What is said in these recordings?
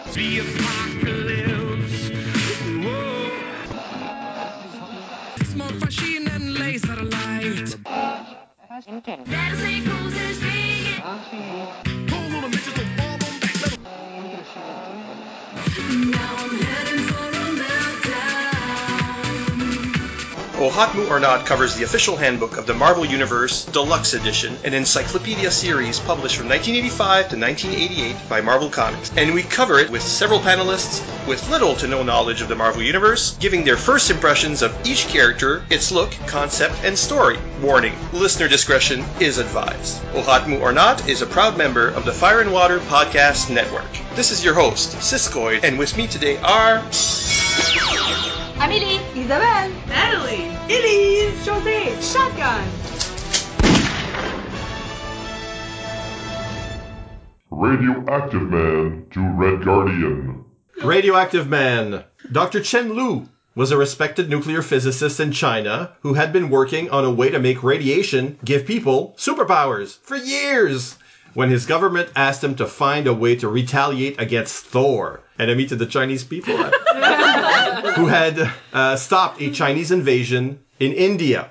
The apocalypse. Whoa. Small machine and laser light. Rattlesnake poses ringing. Pull little bitches to fall on back level. Now I'm heading for a meltdown. O Hatmu or Not covers the official handbook of the Marvel Universe Deluxe Edition, an encyclopedia series published from 1985 to 1988 by Marvel Comics. And we cover it with several panelists with little to no knowledge of the Marvel Universe, giving their first impressions of each character, its look, concept, and story. Warning, listener discretion is advised. O Hatmu or Not is a proud member of the Fire and Water Podcast Network. This is your host, Siskoid, and with me today are... Amélie, Isabelle, Natalie, Elise, José, Shotgun. Radioactive Man to Red Guardian. Radioactive Man. Dr. Chen Lu was a respected nuclear physicist in China who had been working on a way to make radiation give people superpowers for years. When his government asked him to find a way to retaliate against Thor, enemy to the Chinese people, who had stopped a Chinese invasion in India.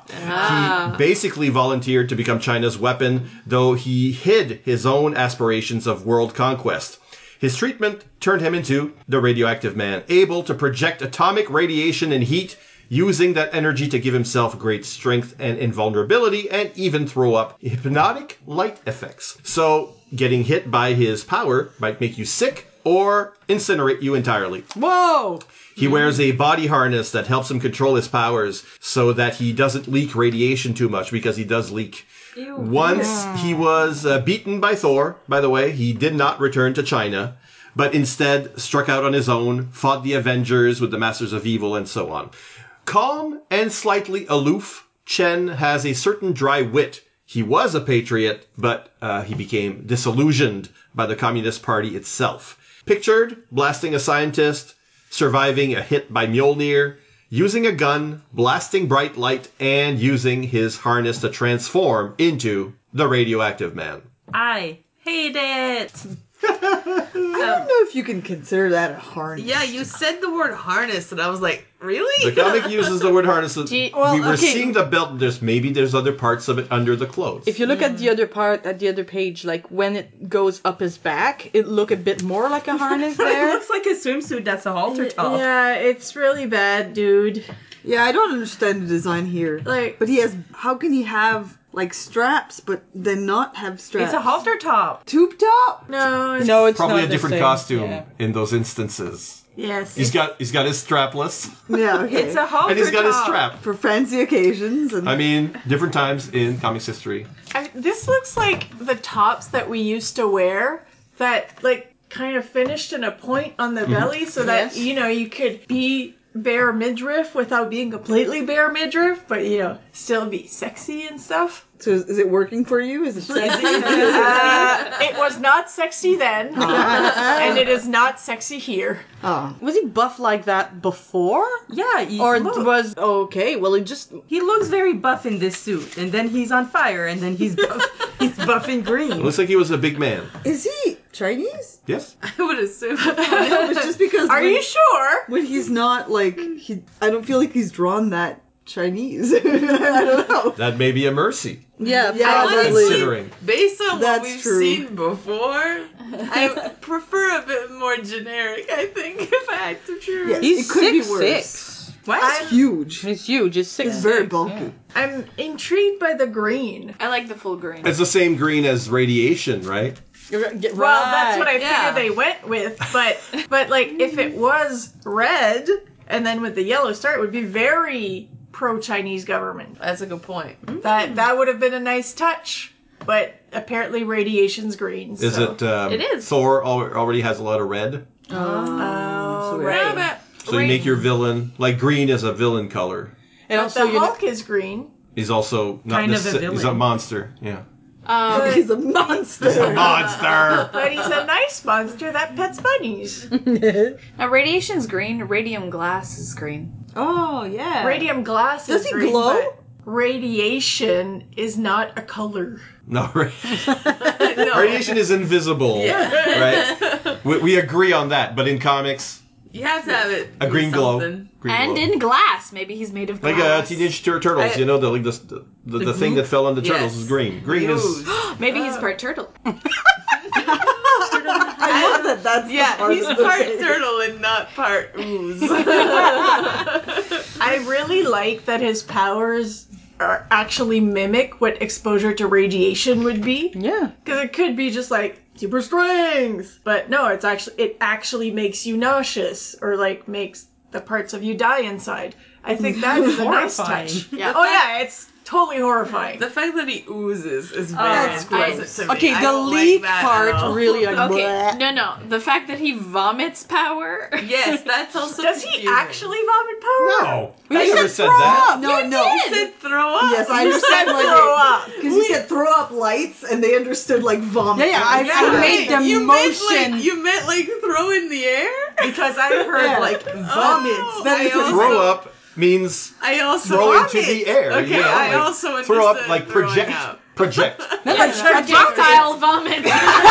He basically volunteered to become China's weapon, though he hid his own aspirations of world conquest. His treatment turned him into the Radioactive Man, able to project atomic radiation and heat, using that energy to give himself great strength and invulnerability, and even throw up hypnotic light effects. So, getting hit by his power might make you sick or incinerate you entirely. Whoa! He wears a body harness that helps him control his powers so that he doesn't leak radiation too much, because he does leak. Ew. Once he was beaten by Thor, by the way, he did not return to China, but instead struck out on his own, fought the Avengers with the Masters of Evil, and so on. Calm and slightly aloof, Chen has a certain dry wit. He was a patriot, but he became disillusioned by the Communist Party itself. Pictured blasting a scientist, surviving a hit by Mjolnir, using a gun, blasting bright light, and using his harness to transform into the Radioactive Man. I hate it. I don't know if you can consider that a harness. Yeah, you said the word harness, and I was like, really? The comic uses the word harness. We were okay. seeing the belt. There's other parts of it under the clothes. If you look at the other part, at the other page, like when it goes up his back, it look a bit more like a harness It there. looks like a swimsuit that's a halter top. Yeah, it's really bad, dude. Yeah, I don't understand the design here. Like, But how can he have, like, straps, but then not have straps? It's a halter top. Tube top? no, it's, No, it's Probably not a the different same. costume Yeah. in those instances. yes. He's got his strapless, Yeah, okay. It's a halter and he's got his top. strap. For fancy occasions. And I mean, different times in comics history. This looks like the tops that we used to wear that, like, kind of finished in a point on the belly so that, you know, you could be bare midriff without being completely bare midriff, but, you know, still be sexy and stuff. so is it working for you? Is it sexy? It was not sexy then, and it is not sexy here. Oh. Was he buff like that before? Yeah, Or look. was okay? Well, it just He looks very buff in this suit, and then he's on fire, and then he's buff. He's buff and It green. looks like he was a big man. Is he Chinese? Yes. I would assume. No, it's just because Are you sure? when he's not, like, I don't feel like he's drawn that Chinese. I don't know. That may be a mercy, yeah. Yeah, probably. considering. Based on That's what we've true. seen before, I prefer a bit more generic, I think, if I had to choose. Yeah. He's It could be 6'6". worse. What? Huge. He's huge. He's 6'6". It's very bulky. I'm intrigued by the green. I like the full green. It's the same green as radiation, right? Well, that's what I figured they went with, but like if it was red and then with the yellow star, it would be very pro-Chinese government. That's a good point. That would have been a nice touch, but apparently radiation's green. Is so. it? It is. Thor already has a lot of red, Oh, So right. so you make your villain like green is a villain color. And But also, the Hulk is green. He's also not Kind of a He's a villain. monster. Yeah. He's a monster. Monster. But he's a nice monster that pets bunnies. Now, radiation's green. Radium glass is green. Oh, yeah. Radium glass Does is he green, glow? but radiation is not a color. No, radiation is invisible, right? We agree on that, but in comics, You have to have it. a be green glow. something. Green And glow. in glass. Maybe he's made of glass. Like Teenage Turtles, you know, the thing that fell on the turtles Yes. is green. Green is... Maybe he's part turtle. I love that. That's the Yeah, part he's of the part thing. turtle and not part ooze. I really like that his powers are actually mimic what exposure to radiation would be. Yeah. Because it could be just like super strength, but no, it actually makes you nauseous or like makes the parts of you die inside. I think that is a nice Horrifying. touch. Yeah. Oh yeah, it's totally horrifying. The fact that he oozes is very That's pleasant gross. to me. Okay, I the don't leak like that at all. part really like. Okay, bleh. no. The fact that he vomits power. Yes, that's also Does he confusing. actually vomit power? No! We I said never said throw that. up. No, no. He said throw up. Yes, I You understand said why throw up. Because you said throw up lights, and they understood like vomit. Yeah, I made the you motion. You meant like throw in the air? Because I heard Yeah. like vomits. Then I it's also- Throw up means I also throw vomit. into the air. Okay, you know, I like, also throw up understood like throwing project. up. Project. Projectile vomit.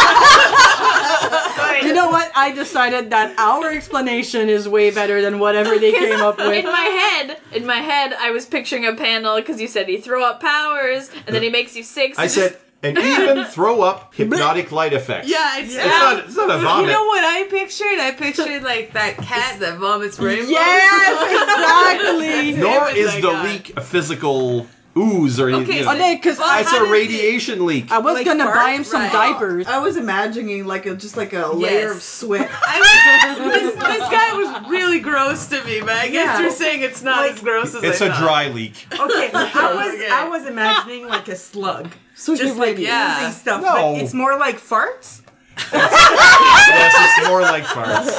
You know what? I decided that our explanation is way better than whatever they came up with. In my head, I was picturing a panel because you said he throw up powers and then he makes you sick. So I said, and even throw up hypnotic light effects. Yeah, it's It's not a vomit. You know what I pictured? I pictured like that cat that vomits rainbows. Yes, exactly. Nor Same as is that the guy. leak a physical ooze or anything. Okay, You Oh, know. no, because Well, I It's how a does it- radiation leak. was like gonna fart? buy him some Right. diapers. I was imagining like just like a layer of sweat. This guy was really gross to me, but I guess Yeah. you're saying it's not as gross as It's I a thought. dry leak. Okay, Okay. I was imagining like a slug. So Just like Yeah. oozing stuff, No. but it's more like farts. Yes, it's more like farts.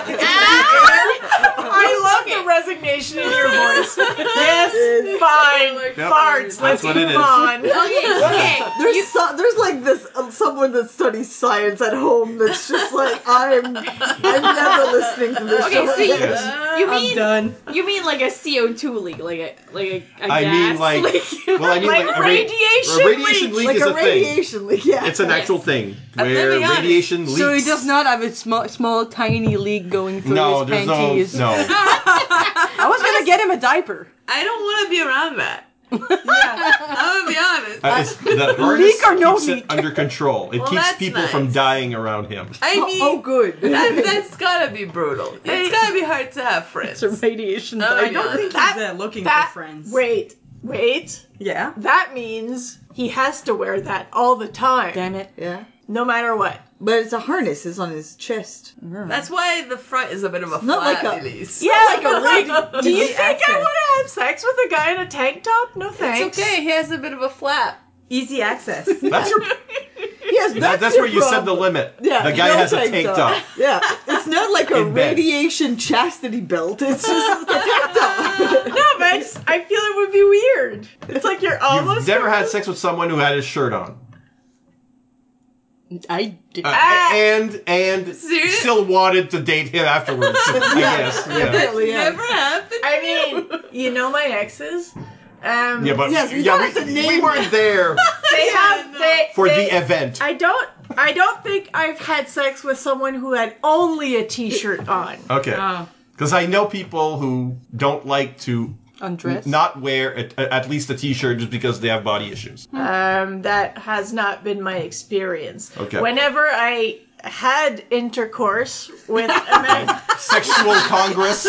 I love the resignation in your voice. Yes, fine. Yep. Farts. Let's That's what it move is. on. okay. There's like this someone that studies science at home that's just like I'm never listening to this Okay, show so again. you Done. mean like a CO2 leak, like a I gas mean, like, leak. well, I mean, Like like radiation a radiation leak Like is a a thing. radiation leak, yeah. It's an actual thing let where me be honest. radiation leaks. So he does not have a small, tiny leak going through No, his there's panties. no. I was gonna get him a diaper. I don't want to be around that. I'm gonna be honest. It's, the harness Leak or no keeps leak? it under control. It Well, keeps that's people from nice. dying around him. I mean, Oh, good. that's gotta be brutal. It's gotta be hard to have friends. It's a radiation I diaper. don't He's looking That for friends. wait. Yeah. That means he has to wear that all the time, Damn it. Yeah. no matter what. But it's a harness. It's on his chest. That's why the front is a bit of a not flat, like a- Elise. Yeah, like a radio. Do you think I want to have sex with a guy in a tank top? No thanks. It's okay. He has a bit of a flap. Easy access. That's your. Yes, That's your where you set the problem. limit. Yeah, The guy no has a tank top. Yeah, it's not like a In bed. radiation chastity belt. It's just a tank top. No, but I feel it would be weird. It's like you're almost. You've never had sex with someone who had his shirt on. I did. And still wanted to date him afterwards, I guess. Yeah. Apparently, yeah. Never happened. I mean, you know my exes. Yeah, but Yes, we don't have to we name weren't there They have they, for they- the event. I don't think I've had sex with someone who had only a t-shirt on. Okay. Because I know people who don't like to Undress. not wear at least a t-shirt just because they have body issues. That has not been my experience. Okay. Whenever I had intercourse with a man, Sexual Congress.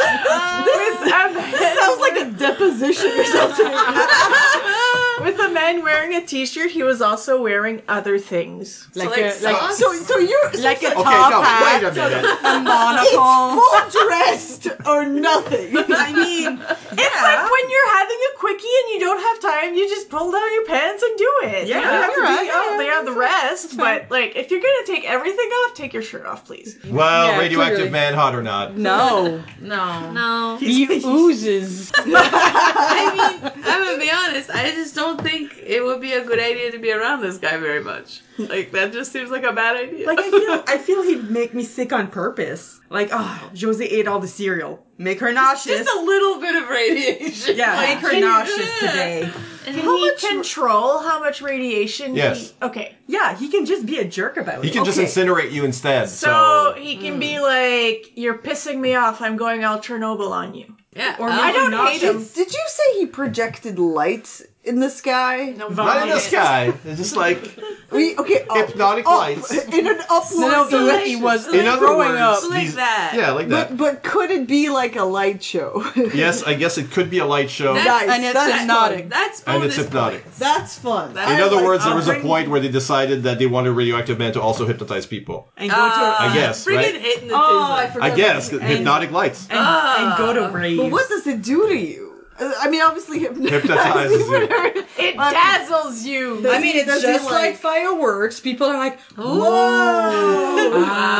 Sounds like a deposition or something. with a man wearing a t-shirt, he was also wearing other things. Like a socks? So you're like a Okay, top no, hat, wait a minute. a monocle. full dressed or nothing. I mean, It's like when you're having a quickie and you don't have time, you just pull down your pants and do it. Yeah, you don't have to you're right, do yeah, they have the rest. But like, if you're gonna take everything off, take your shirt off, please. Well, Yeah, radioactive clearly. man, hot or not. No, No. No. he oozes. I mean, I'm gonna be honest. I just don't don't think it would be a good idea to be around this guy very much. Like, that just seems like a bad idea. Like, I feel he'd make me sick on purpose. Like, oh, Josie ate all the cereal. Make her nauseous. Just a little bit of radiation. Yeah, make her nauseous today. Can he control how much radiation? Yes. Okay. Yeah, he can just be a jerk about it. He can just incinerate you instead. So he can be like, "You're pissing me off. I'm going all Chernobyl on you." Yeah. Or I don't hate him. Did you say he projected light in the sky? No, Not in the sky. It's just like hypnotic lights. In an upward direction. he was In other throwing words, up. like that. Yeah, like that. But could it be like a light show? Yes, I guess it could be a light show. Nice. And it's That's hypnotic. fun. That's And it's bonus hypnotic. points. That's fun. In other words, there was a point where they decided that they wanted Radioactive Man to also hypnotize people. And go to I guess, right? Friggin' hypnotism. I forgot. I guess, hypnotic lights. and go to raves. But what does it do to you? I mean, obviously Hypnotizes you. It dazzles you. I mean, it's Does he, just like fireworks. People are like, whoa!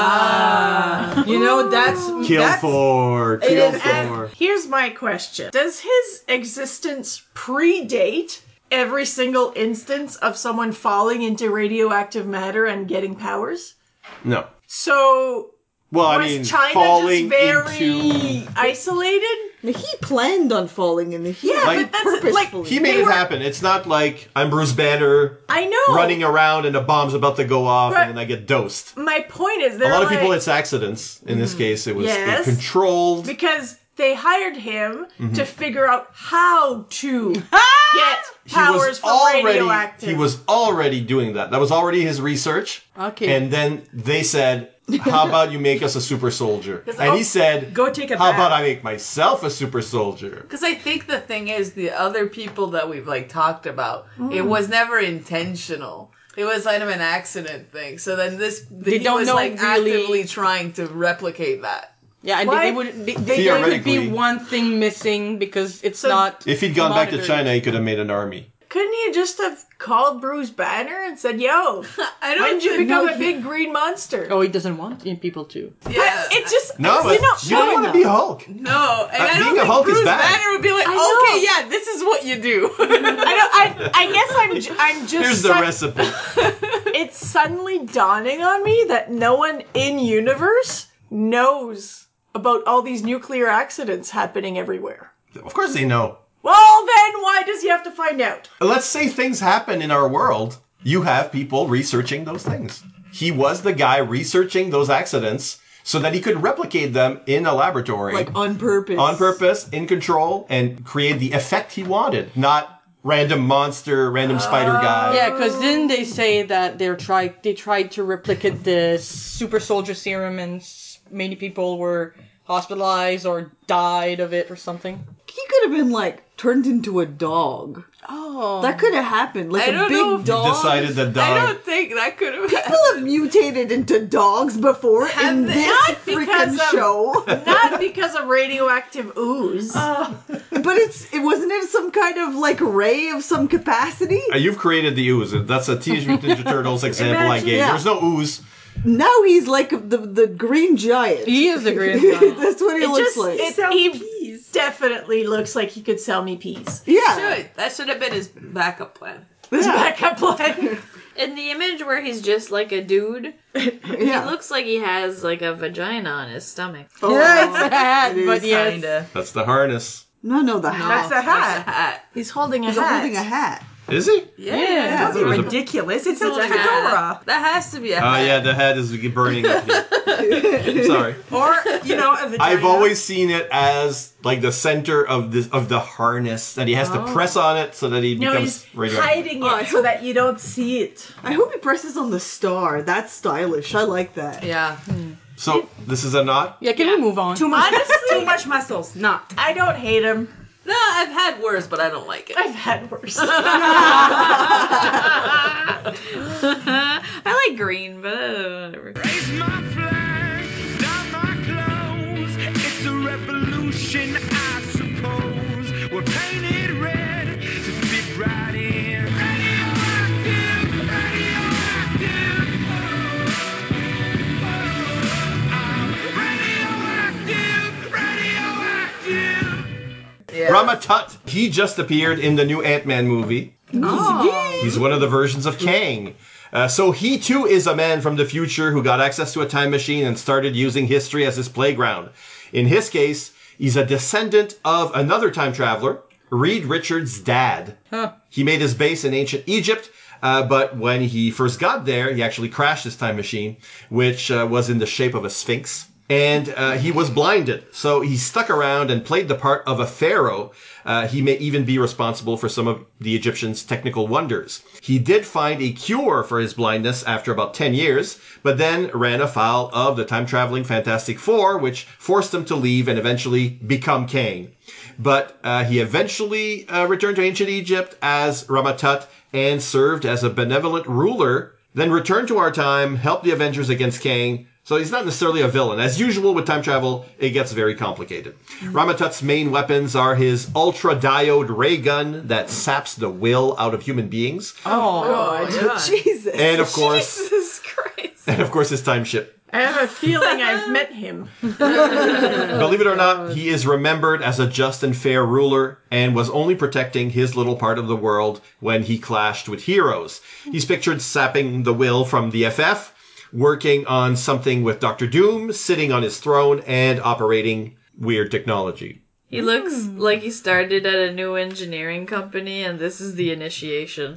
You know, Kill for. Here's my question. Does his existence predate every single instance of someone falling into radioactive matter and getting powers? No. So, Well, I was mean, China falling just very into. isolated? He planned on falling in the heat. Yeah, Like, but that's purposefully. He made it happen. It's not like I'm Bruce Banner I know. running around and a bomb's about to go off But- and then I get dosed. My point is, A they're lot of people, like- it's accidents. In this case, it was Yes. controlled. because they hired him to figure out how to get He powers was from radioactive. He was already doing that. That was already his research. Okay. And then they said, how about you make us a super soldier? And he said, Go take a how bath. about I make myself a super soldier? Because I think the thing is, the other people that we've like talked about, it was never intentional. It was kind of an accident thing. So then he don't was know like really- actively trying to replicate that. Yeah, and Why- there could Theoretically. be one thing missing because it's not. If he'd gone back to monitored. China, he could have made an army. Couldn't he just have called Bruce Banner and said, "Yo, I when did you become no, a big green monster?" Oh, he doesn't want people to. Yeah. It's just No, but you don't want to be Hulk. No, and I being don't a think Hulk is Bruce bad. Banner would be like, I know. okay, yeah, this is what you do. I guess I'm just. Here's the recipe. It's suddenly dawning on me that no one in universe knows about all these nuclear accidents happening everywhere. Of course they know. Well, then why does he have to find out? Let's say things happen in our world. You have people researching those things. He was the guy researching those accidents so that he could replicate them in a laboratory. Like on purpose. On purpose, in control, and create the effect he wanted. Not random monster, random spider guy. Yeah, because didn't they say that they tried to replicate the super soldier serum and many people were hospitalized or died of it or something? He could have been like turned into a dog. Oh. That could have happened. Like I a don't know big if dog. Decided the I dog. don't think that could have People have mutated into dogs before in they? this Not freaking because of- show. Not because of radioactive ooze. But it wasn't it some kind of like ray of some capacity? You've created the ooze. That's a Teenage Mutant Ninja Turtles example I gave. yeah. There's no ooze. Now he's like the green giant. He is the green giant. That's what he looks like. He definitely looks like he could sell me peas. Yeah. That should have been his backup plan. His backup plan. In the image where he's just like a dude, he Yeah. looks like he has like a vagina on his stomach. Oh, Yeah, it's sad, it but is yes. Kinda. That's the harness. No, the hat. That's a hat. Hat. He's holding a He's hat. holding a hat. Is he? Yeah. That's ridiculous. It's a fedora. That has to be a Oh, hat. yeah, the head is burning up here. Sorry. Or, you know, a vagina. I've always seen it as like the center of the harness that he has to press on it so that he No, becomes he's radioactive. hiding it so that you don't see it. I hope he presses on the star. That's stylish. I like that. Yeah. So this is a knot. Yeah, can we move on? Too much muscles. Not. I don't hate him. No, I've had worse, but I don't like it. I've had worse. I like green, but whatever. Raise my flag, down my clothes. It's a revolution, I suppose. We're painted red to fit right in. Radioactive, radioactive. Radioactive, radioactive. Yeah. Rama Tut. He just appeared in the new Ant-Man movie. He's one of the versions of Kang. So he too is a man from the future who got access to a time machine and started using history as his playground. In his case, he's a descendant of another time traveler, Reed Richards' dad. He made his base in ancient Egypt, but when he first got there, he actually crashed his time machine, which was in the shape of a sphinx. And he was blinded, so he stuck around and played the part of a pharaoh. He may even be responsible for some of the Egyptians' technical wonders. He did find a cure for his blindness after about 10 years, but then ran afoul of the time-traveling Fantastic Four, which forced him to leave and eventually become Kang. But he eventually returned to ancient Egypt as Rama-Tut and served as a benevolent ruler, then returned to our time, helped the Avengers against Kang. So he's not necessarily a villain. As usual with time travel, it gets very complicated. Rama-Tut's main weapons are his ultra-diode ray gun that saps the will out of human beings. God. Jesus. And of course, Jesus Christ. and of course his time ship. I have a feeling I've met him. Believe it or not, he is remembered as a just and fair ruler and was only protecting his little part of the world when he clashed with heroes. He's pictured sapping the will from the FF, working on something with Dr. Doom, sitting on his throne, and operating weird technology. He looks like he started at a new engineering company, and this is the initiation.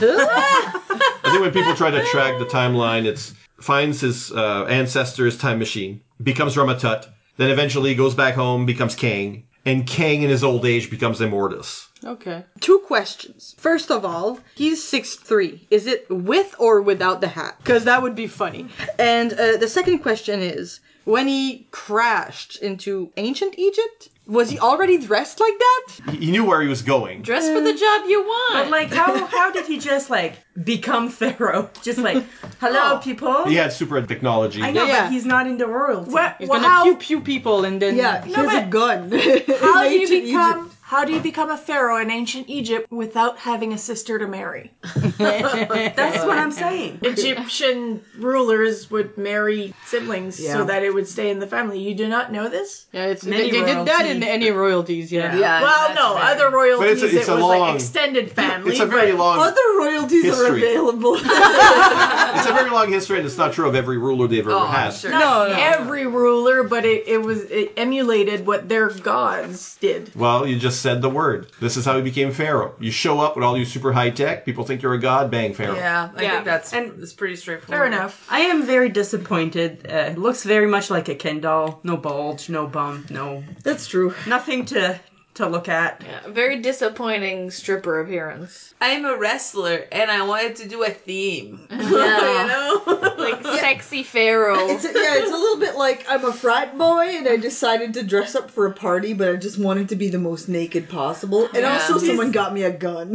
I think when people try to track the timeline, it's finds his ancestors' time machine, becomes Rama-Tut, then eventually goes back home, becomes Kang, and Kang in his old age becomes Immortus. Okay. 2 questions. First of all, he's 6'3". Is it with or without the hat? Because that would be funny. And the second question is, when he crashed into ancient Egypt, was he already dressed like that? He knew where he was going. Dress for the job you want. But like, how did he just like become pharaoh? Just like, hello, people. He had super technology. I know, Yeah. but he's not into royalty. He's gonna pew people and then... Yeah, he has a gun. How do you Ancient become? Egypt. How do you become a pharaoh in ancient Egypt without having a sister to marry? That's what I'm saying. Egyptian rulers would marry siblings Yeah. so that it would stay in the family. You do not know this? Yeah, it's Many they did that in royalties. any royalties, yeah. Yeah, Well, that's no, fair. other royalties But it's a it was long- like extended family. It's a very but long Other royalties are History. available. it's a very long history, and it's not true of every ruler they've ever Oh, had. I'm sure. not every ruler, but it emulated what their gods did. Well, you just said the word. This is how he became Pharaoh. You show up with all your super high tech, people think you're a god, bang, Pharaoh. Yeah, I Yeah. think that's pretty straightforward. Fair enough. I am very disappointed. It looks very much like a Ken doll. No bulge, no bump, no That's true. nothing to look at. Yeah, very disappointing stripper appearance. I'm a wrestler, and I wanted to do a theme. Yeah. You know? Like sexy pharaoh. It's a little bit like I'm a frat boy and I decided to dress up for a party, but I just wanted to be the most naked possible. And Yeah. also someone got me a gun.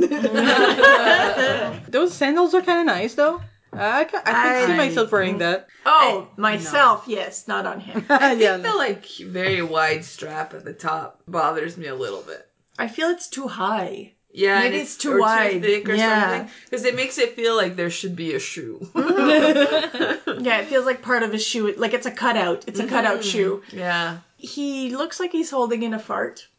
Those sandals are kind of nice, though. I can see myself wearing that. Oh, myself, yes, not on him. I Yeah, think the like very wide strap at the top bothers me a little bit. I feel it's too high. Yeah, Maybe and it's too or wide. too thick or Yeah. something. Because it makes it feel like there should be a shoe. Yeah, it feels like part of his shoe. Like it's a cutout. It's a cutout shoe. Yeah. He looks like he's holding in a fart.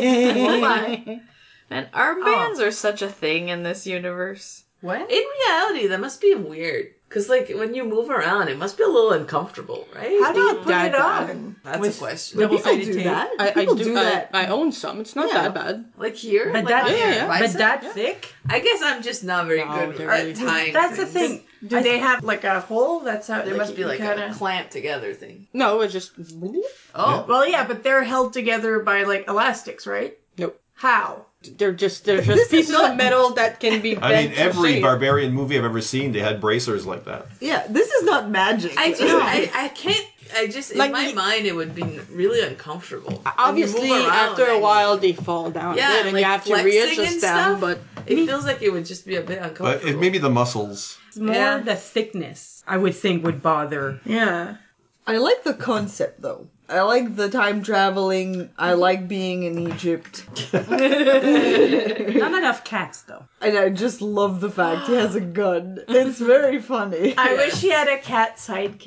And armbands are such a thing in this universe. What? In reality, that must be weird. Because like when you move around, it must be a little uncomfortable, right? How do you put that it bad. on? That's a question. People Double-sided do tape. that. I People do that. I own some. It's not Yeah. that bad. Like here? But like that, on your yeah. but bicep? that thick? I guess I'm just not very No, good they're at really- tying That's the things. thing. Do they have like a hole? That's how There must be like kinda... a clamp together thing. No, it's just... Oh. Well, yeah, but they're held together by like elastics, right? Nope. How? They're just pieces of metal that can be bent I mean, to every shape. barbarian movie I've ever seen, they had bracers like that. Yeah, this is not magic. I can't. I just Like in my the- mind it would be really uncomfortable. When you Obviously, move around, after I a mean, while, they fall down. Yeah, a bit, and like you have to flexing readjust and them. stuff. But it feels like it would just be a bit uncomfortable. But it may be the muscles. It's more Yeah. the thickness, I would think, would bother. Yeah. I like the concept though. I like the time traveling. I like being in Egypt. Not enough cats, though. And I just love the fact he has a gun. It's very funny. I wish he had a cat sidekick.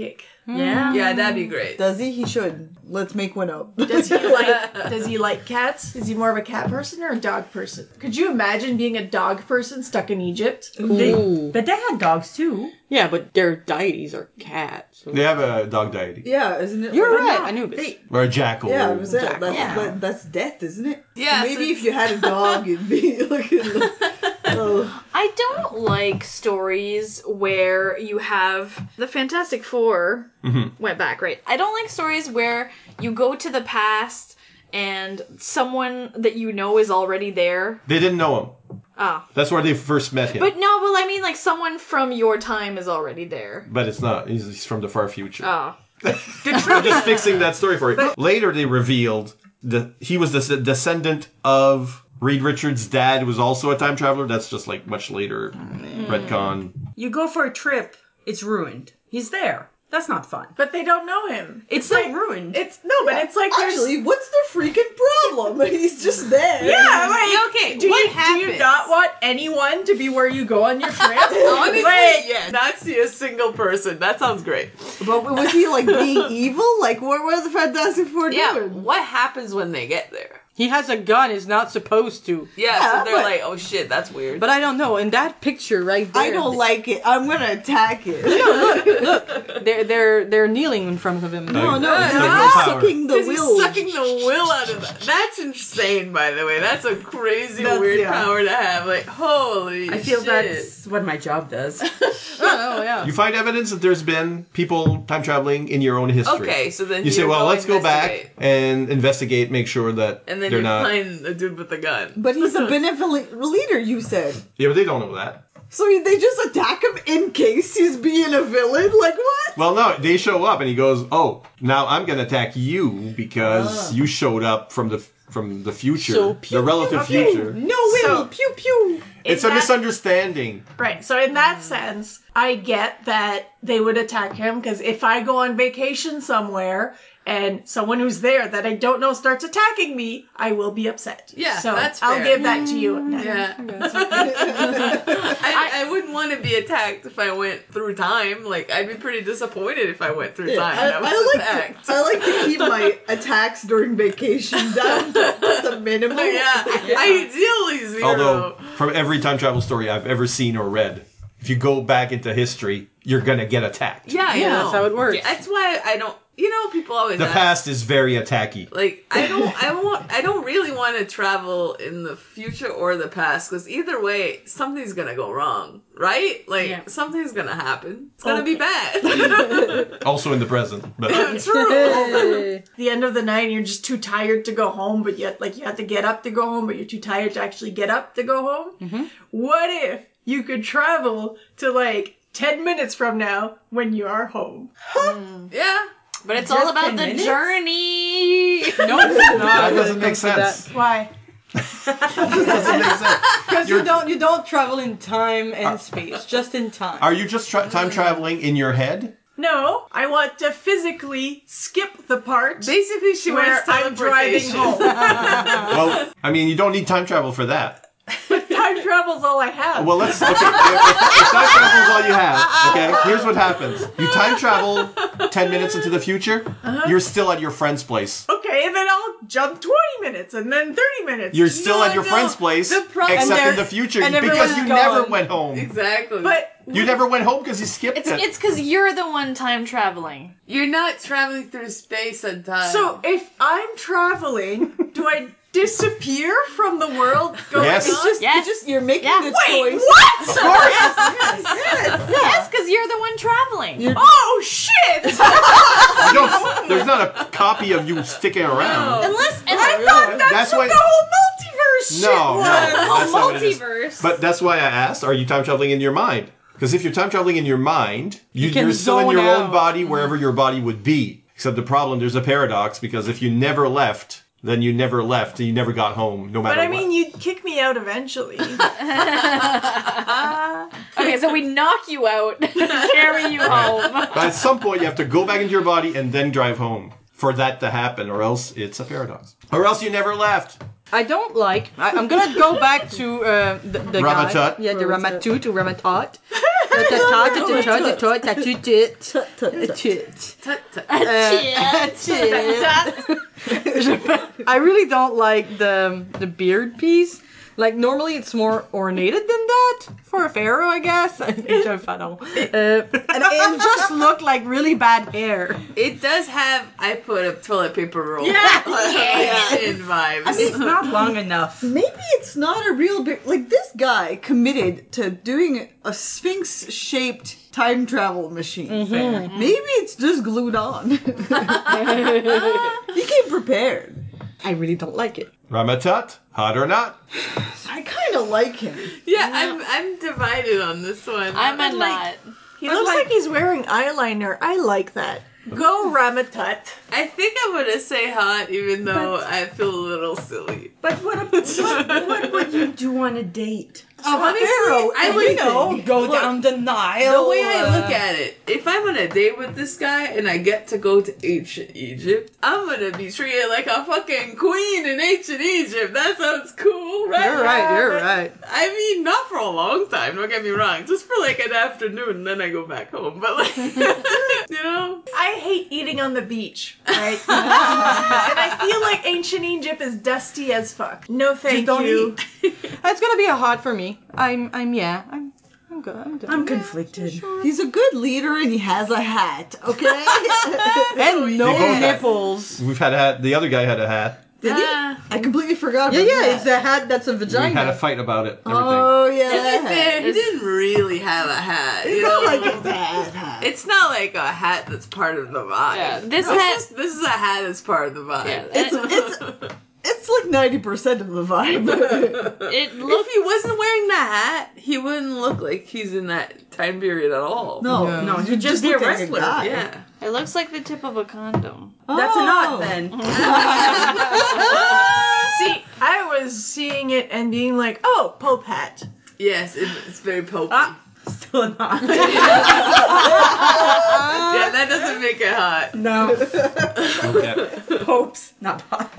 Yeah. Yeah, that'd be great. Does he? He should. Let's make one up. Does he like cats? Is he more of a cat person or a dog person? Could you imagine being a dog person stuck in Egypt? Ooh. But they had dogs too. Yeah, but their deities are cats. So. They have a dog deity. Yeah, isn't it? You're like- right, Anubis. Or a jackal. Yeah, or- was that, Jackal. that's death, isn't it? Yeah, So maybe so- if you had a dog, it'd be looking. Oh. I don't like stories where you have the Fantastic Four went back, right? I don't like stories where you go to the past and someone that you know is already there. They didn't know him. Oh. That's where they first met him. But no, well, I mean, like, someone from your time is already there. But it's not. He's from the far future. Oh. I'm just fixing that story for you. Later, they revealed that he was the descendant of Reed Richards' dad, who was also a time traveler. That's just like much later retcon. You go for a trip, it's ruined. He's there. That's not fun. But they don't know him. It's not ruined. It's but it's like there's- Actually, what's the freaking problem? He's just there. Yeah, like, Okay, do what you happens? not want anyone to be where you go on your trip? Honestly, Like, yeah. Not see a single person. That sounds great. But was he like being evil? Like, what were the Fantastic Four Yeah, doing? what happens when they get there? He has a gun, is not supposed to. Yeah, Yeah, so they're but- like, oh shit, that's weird. But I don't know. In that picture right there, I don't like it. I'm gonna attack it. they're kneeling in front of him. No, no, It's he's like not willpower. sucking the Because he's will. sucking the will out of that. That's insane, by the way. That's a crazy, That's- weird yeah. power to have. Like, holy I feel shit. that's what my job does. Oh, yeah. You find evidence that there's been people time traveling in your own history. Okay, so then You say, you well, go let's go investigate. back and investigate, make sure that And then they're you not. find a dude with a gun. But he's a benevolent leader, you said. Yeah, but they don't know that. So they just attack him in case he's being a villain? Like, what? Well, no, they show up and he goes, "Oh, now I'm going to attack you because you showed up from the future, So, the relative okay. future." No will, So- pew pew. It's In a that- misunderstanding. Right. So in that sense, I get that they would attack him because if I go on vacation somewhere and someone who's there that I don't know starts attacking me, I will be upset. Yeah, so that's I'll fair. give that to you. Yeah. I wouldn't want to be attacked if I went through time. Like, I'd be pretty disappointed if I went through time and I was attacked. I like to keep my attacks during vacation down to the minimum. Yeah, ideally zero. Although, from every time travel story I've ever seen or read, if you go back into history, you're going to get attacked. yeah, Yeah, know. that's how it works. Yeah, that's why I don't. You know, people always The ask, past is very attacky. like, I don't really want to travel in the future or the past because either way, something's gonna go wrong, right? Like, Yeah. something's gonna happen. It's gonna be bad. Also in the present. But True. The end of the night, and you're just too tired to go home, but yet you have to get up to go home, but you're too tired to actually get up to go home. Mm-hmm. What if you could travel to 10 minutes from now when you are home? Yeah. But it's Just all about 10 the minutes? journey. No, it's not. that when doesn't it make comes to that. sense. Why? Doesn't make sense. Because you don't travel in time and space, just in time. Are you just time traveling in your head? No, I want to physically skip the part Basically, she where wants I'm driving teleportation. home. Well, I mean, you don't need time travel for that. Time travel's all I have. Well, let's. Okay, if time travel is all you have, okay, here's what happens. You time travel 10 minutes into the future, you're still at your friend's place. Okay, and then I'll jump 20 minutes and then 30 minutes. You're still at your no. friend's place, The problem- except And in the they're- future, and because everyone's you gone. never went home. Exactly. But You never went home because you skipped it. It's because you're the one time traveling. you're not traveling through space and time. so if I'm traveling, do I disappear from the world going Yes. on? Yes. You're making Yeah. the Wait, choice. what? Yes, because you're the one traveling. Oh shit! You don't- there's not a copy of you sticking around. Unless I thought that's, That's what why- the whole multiverse shit No, was. that's not what it is. multiverse. But that's why I asked, are you time traveling in your mind? Because if you're time traveling in your mind, can you're still in zone your own out. body wherever your body would be. Except the problem, there's a paradox, because if you never left, then you never left and you never got home, no matter But I what. mean, you'd kick me out eventually. Okay, so we knock you out, carry you home. But at some point, you have to go back into your body and then drive home for that to happen, or else it's a paradox. Or else you never left. I don't like. I'm gonna go back to the guy. Ramatut. Yeah, the Ramatut or Ramatot. I really don't like the beard piece. Like, normally it's more ornated than that for a pharaoh, I guess. And it just looked like really bad hair. It does have, I put a toilet paper roll. Yeah. Ancient vibes. It's not long enough. Maybe it's not a real big... Like, this guy committed to doing a Sphinx-shaped time travel machine. Maybe it's just glued on. He came prepared. I really don't like it. Ramatut, hot or not? I kind of like him. Yeah, I'm divided on this one. I'm a nut. He looks like he's wearing eyeliner. I like that. Go Ramatut. I think I'm gonna say hot, even though I feel a little silly. But what would you do on a date? Honestly, I would go down the Nile. The way I look at it, if I'm on a date with this guy and I get to go to ancient Egypt, I'm gonna be treated like a fucking queen in ancient Egypt. That sounds cool, right? You're right. I mean, not for a long time, don't get me wrong. Just for like an afternoon, then I go back home. But like, you know? I hate eating on the beach, right? And I feel like ancient Egypt is dusty as fuck. No thank you. It's gonna be a hot for me. I'm good. I'm conflicted. He's a good leader and he has a hat, okay? And no They both had- nipples. We've had a hat. The other guy had a hat. Did he? I completely forgot about Yeah, that. it's a hat that's a We vagina. had a fight about it. Everything. Oh, yeah, To that be fair, hat. he didn't really have a hat. It's You not know? like a bad hat. It's not like a hat that's part of the vibe. Yeah, this This is a hat that's part of the vibe. Yeah, It's like 90% of the vibe. it looks. If he wasn't wearing the hat, he wouldn't look like he's in that time period at all. No, you he'd just be a look like wrestler. guy. Yeah. It looks like the tip of a condom. That's a knot then. See, I was seeing it and being like, oh, Pope hat. Yes, it's very pokey. Still a knot. Yeah, that doesn't make it hot. No. Okay. Popes, not hot.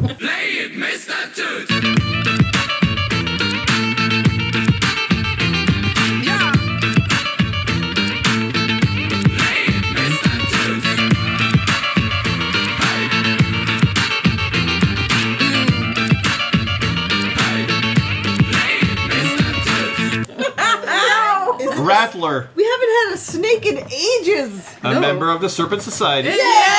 Rattler, We haven't had a snake in ages. a member of the Serpent Society.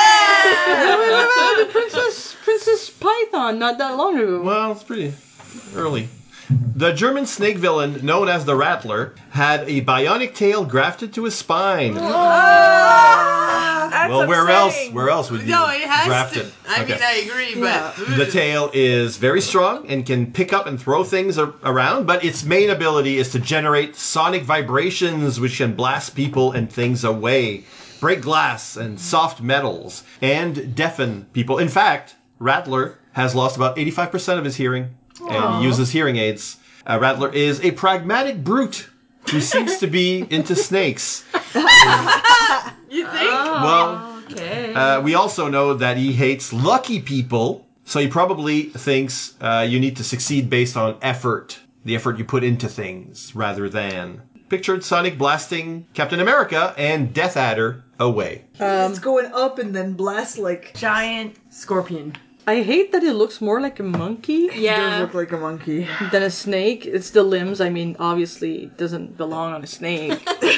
Princess Python not that long ago. Well, it's pretty early. The German snake villain, known as the Rattler, had a bionic tail grafted to his spine. That's Well, where upsetting. else would you No, it has graft to. it? I mean, Okay. I agree, but The tail is very strong and can pick up and throw things around, but its main ability is to generate sonic vibrations which can blast people and things away, break glass and soft metals, and deafen people. In fact, Rattler has lost about 85% of his hearing and he uses hearing aids. Rattler is a pragmatic brute who seems to be into snakes. you think? Well, we also know that he hates lucky people, so he probably thinks you need to succeed based on effort, the effort you put into things, rather than. Pictured Sonic blasting Captain America and Death Adder away. It's going up and then blast like... Giant. Scorpion. I hate that it looks more like a monkey Does Yeah. look like a monkey. than a snake. It's the limbs. I mean, obviously, it doesn't belong on a snake.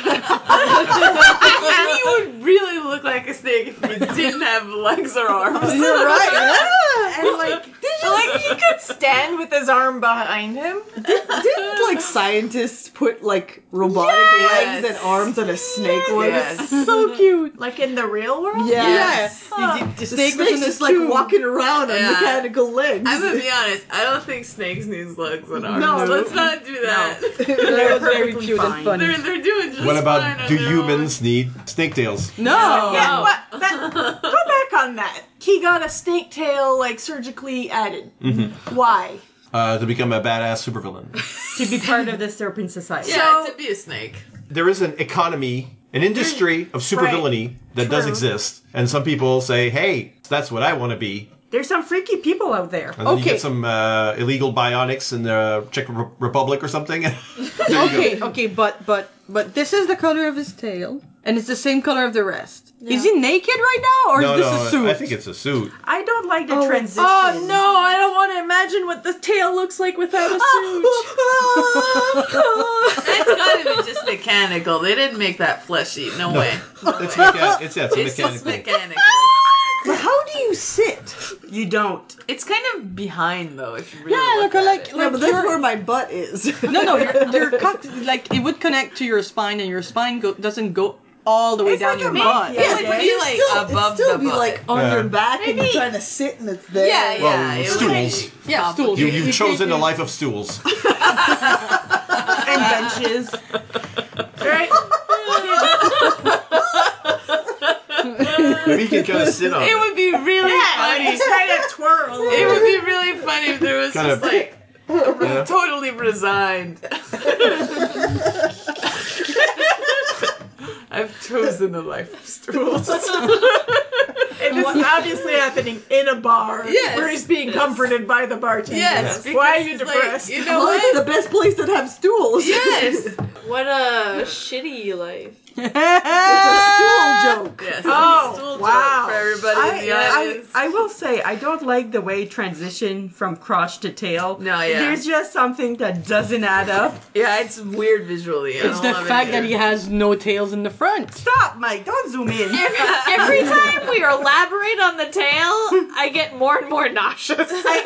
He would really look like a snake if he didn't have legs or arms. You're right. And like he could stand with his arm behind him. Didn't like scientists put like robotic legs and arms on a snake once? Yes. So cute. Like in the real world? Yes. The The snake was snake's in the just like tube. walking around on Yeah. mechanical legs. I'm gonna be honest, I don't think snakes need legs and arms. No. Let's not do that. That was very perfectly cute and fine. funny. They're doing just What fine about, on do their humans need snake tails? No. Yeah, but go back on that. He got a snake tail like surgically added. Why? To become a badass supervillain. To be part of the Serpent Society. Yeah, to be a snake. There is an economy, an industry of supervillainy that does True. exist, and some people say, hey, that's what I want to be. There's some freaky people out there. And then you Okay. get some illegal bionics in the Czech Republic or something. Okay, but this is the color of his tail, and it's the same color of the rest. Is he naked right now, or No, is this a suit? I think it's a suit. I don't like the transition. Oh no, I don't want to imagine what the tail looks like without a suit. That's gotta be just mechanical. They didn't make that fleshy. No way. It's mechanical. It's It's mechanical. just mechanical. But how do you sit? You don't. It's kind of behind though, if you really Yeah, look look, at like it. Yeah, but that's your- where my butt is. No, your cock, like it would connect to your spine, and your spine doesn't go all the way down your butt. Yeah, it would be like above still the be butt. like on Yeah. your back and you're trying to sit and it's there. Yeah, yeah. Well, it would stools. be Yeah, stools. You've chosen a life of stools. And benches. Right? Maybe you can kind of sit on It it. would be really funny. It's kind of twirl. It would be really funny if there was Kind just of- like Yeah. totally resigned. I've chosen a life of stools. And it's obviously happening in a bar Yes. where he's being comforted by the bartender. Yes. Why are you because, depressed? Like, you know Well, it's what? the best place that have stools. Yes. What a shitty life. It's a stool joke. Yes. Oh, Stool joke wow. for everybody in the audience. I will say, I don't like the way transition from crotch to tail. No, yeah. There's just something that doesn't add up. Yeah, it's weird visually. I It's don't the love fact it that he has no tails in the front. Stop, Mike. Don't zoom in. Every time we elaborate on the tail, I get more and more nauseous.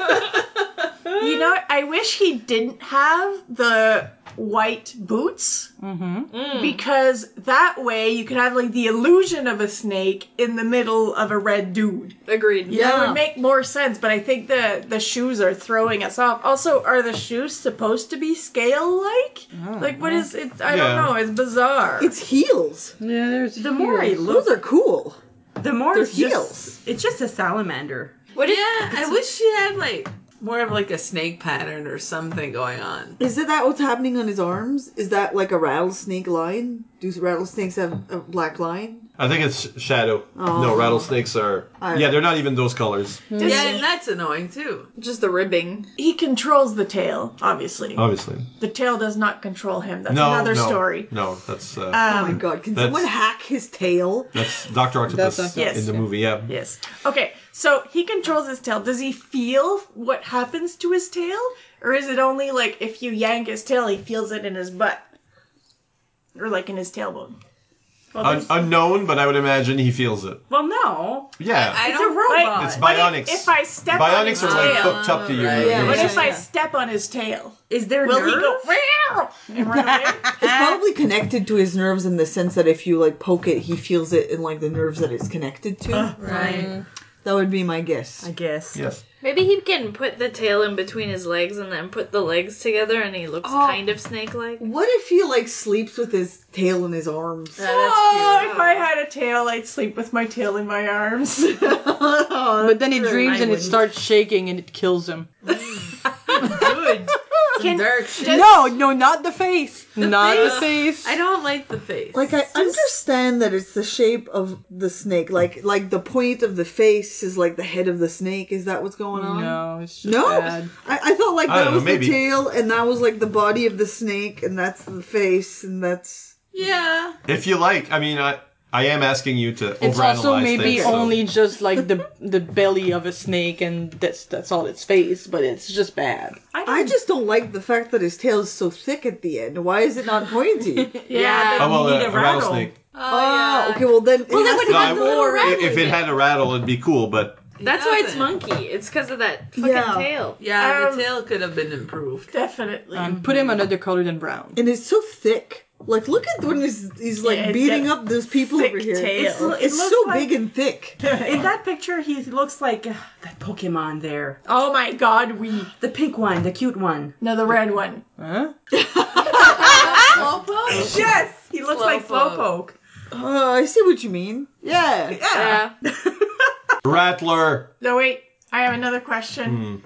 You know what? I wish he didn't have the white boots. Because that way you could have like the illusion of a snake in the middle of a red dude. Agreed. That would make more sense, but I think the shoes are throwing us off. Also, are the shoes supposed to be scale-like? Like, what is it? I don't Yeah. know. It's bizarre. It's heels. Yeah, there's The more I Those look, are cool. the more They're it's just, heels. it's just a salamander. What if I wish she had like more of like a snake pattern or something going on. Is it that what's happening on his arms? Is that like a rattlesnake line? Do rattlesnakes have a black line? I think it's shadow. No, rattlesnakes are. Yeah, they're not even those colors. Yeah, and that's annoying too. just the ribbing? He controls the tail, obviously. Obviously. The tail does not control him. That's No, another no, story. No, that's Oh my god, can that's- someone hack his tail? that's Dr. Octopus That's Yes. in the movie. Yeah. Yes. Okay, so he controls his tail. Does he feel what happens to his tail? Or is it only like if you yank his tail, he feels it in his butt? Or like in his tailbone? Well, Unknown, but I would imagine he feels it. Well, no. Yeah. I It's a don't. robot. It's But bionics. if I step on his Bionics are like tail, hooked up to your. Right. Yeah, what if I yeah. step on his tail? Is there Will nerves? he go "Meow," and run away? It's probably connected to his nerves in the sense that if you like poke it, he feels it in like the nerves that it's connected to. Right. That would be my guess. I guess. Yes. Maybe he can put the tail in between his legs and then put the legs together and he looks kind of snake-like. What if he like sleeps with his tail in his arms? Oh, if I had a tail, I'd sleep with my tail in my arms. But then he dreams I and it wouldn't. starts shaking and it kills him. Good. Some dark shit. No, not the face. Not the face. I don't like the face. Like I understand that it's the shape of the snake. Like the point of the face is like the head of the snake. Is that what's going on? No, it's just No? bad. I thought like I that don't know, was maybe. the tail and that was like the body of the snake and that's the face and that's Yeah. If you like, I mean, I am asking you to It's overanalyze also maybe things. so- only just like the belly of a snake and that's all its face, but it's just bad. I just don't like the fact that his tail is so thick at the end. Why is it not pointy? Yeah. Oh, well, you need a a rattle. rattlesnake. Oh, okay, well then Well, it they has would to No, have the little rattle if it in had a rattle, it'd be cool, but That's why it's doesn't. monkey. It's because of that fucking Yeah. tail. Yeah, the tail could have been improved. Definitely. Put him another color than brown. and it's so thick. Like look at when he's like Yeah, he's beating got up those people thick over here. tail. It It's looks so like- big and thick. In that picture, he looks like that Pokemon there. Oh my god, we. The pink one, the cute one. No, the red one. Huh? Slowpoke? Yes! He looks like Slowpoke. Slowpoke. I see what you mean. Yeah. Yeah. Rattler. No, wait. I have another question.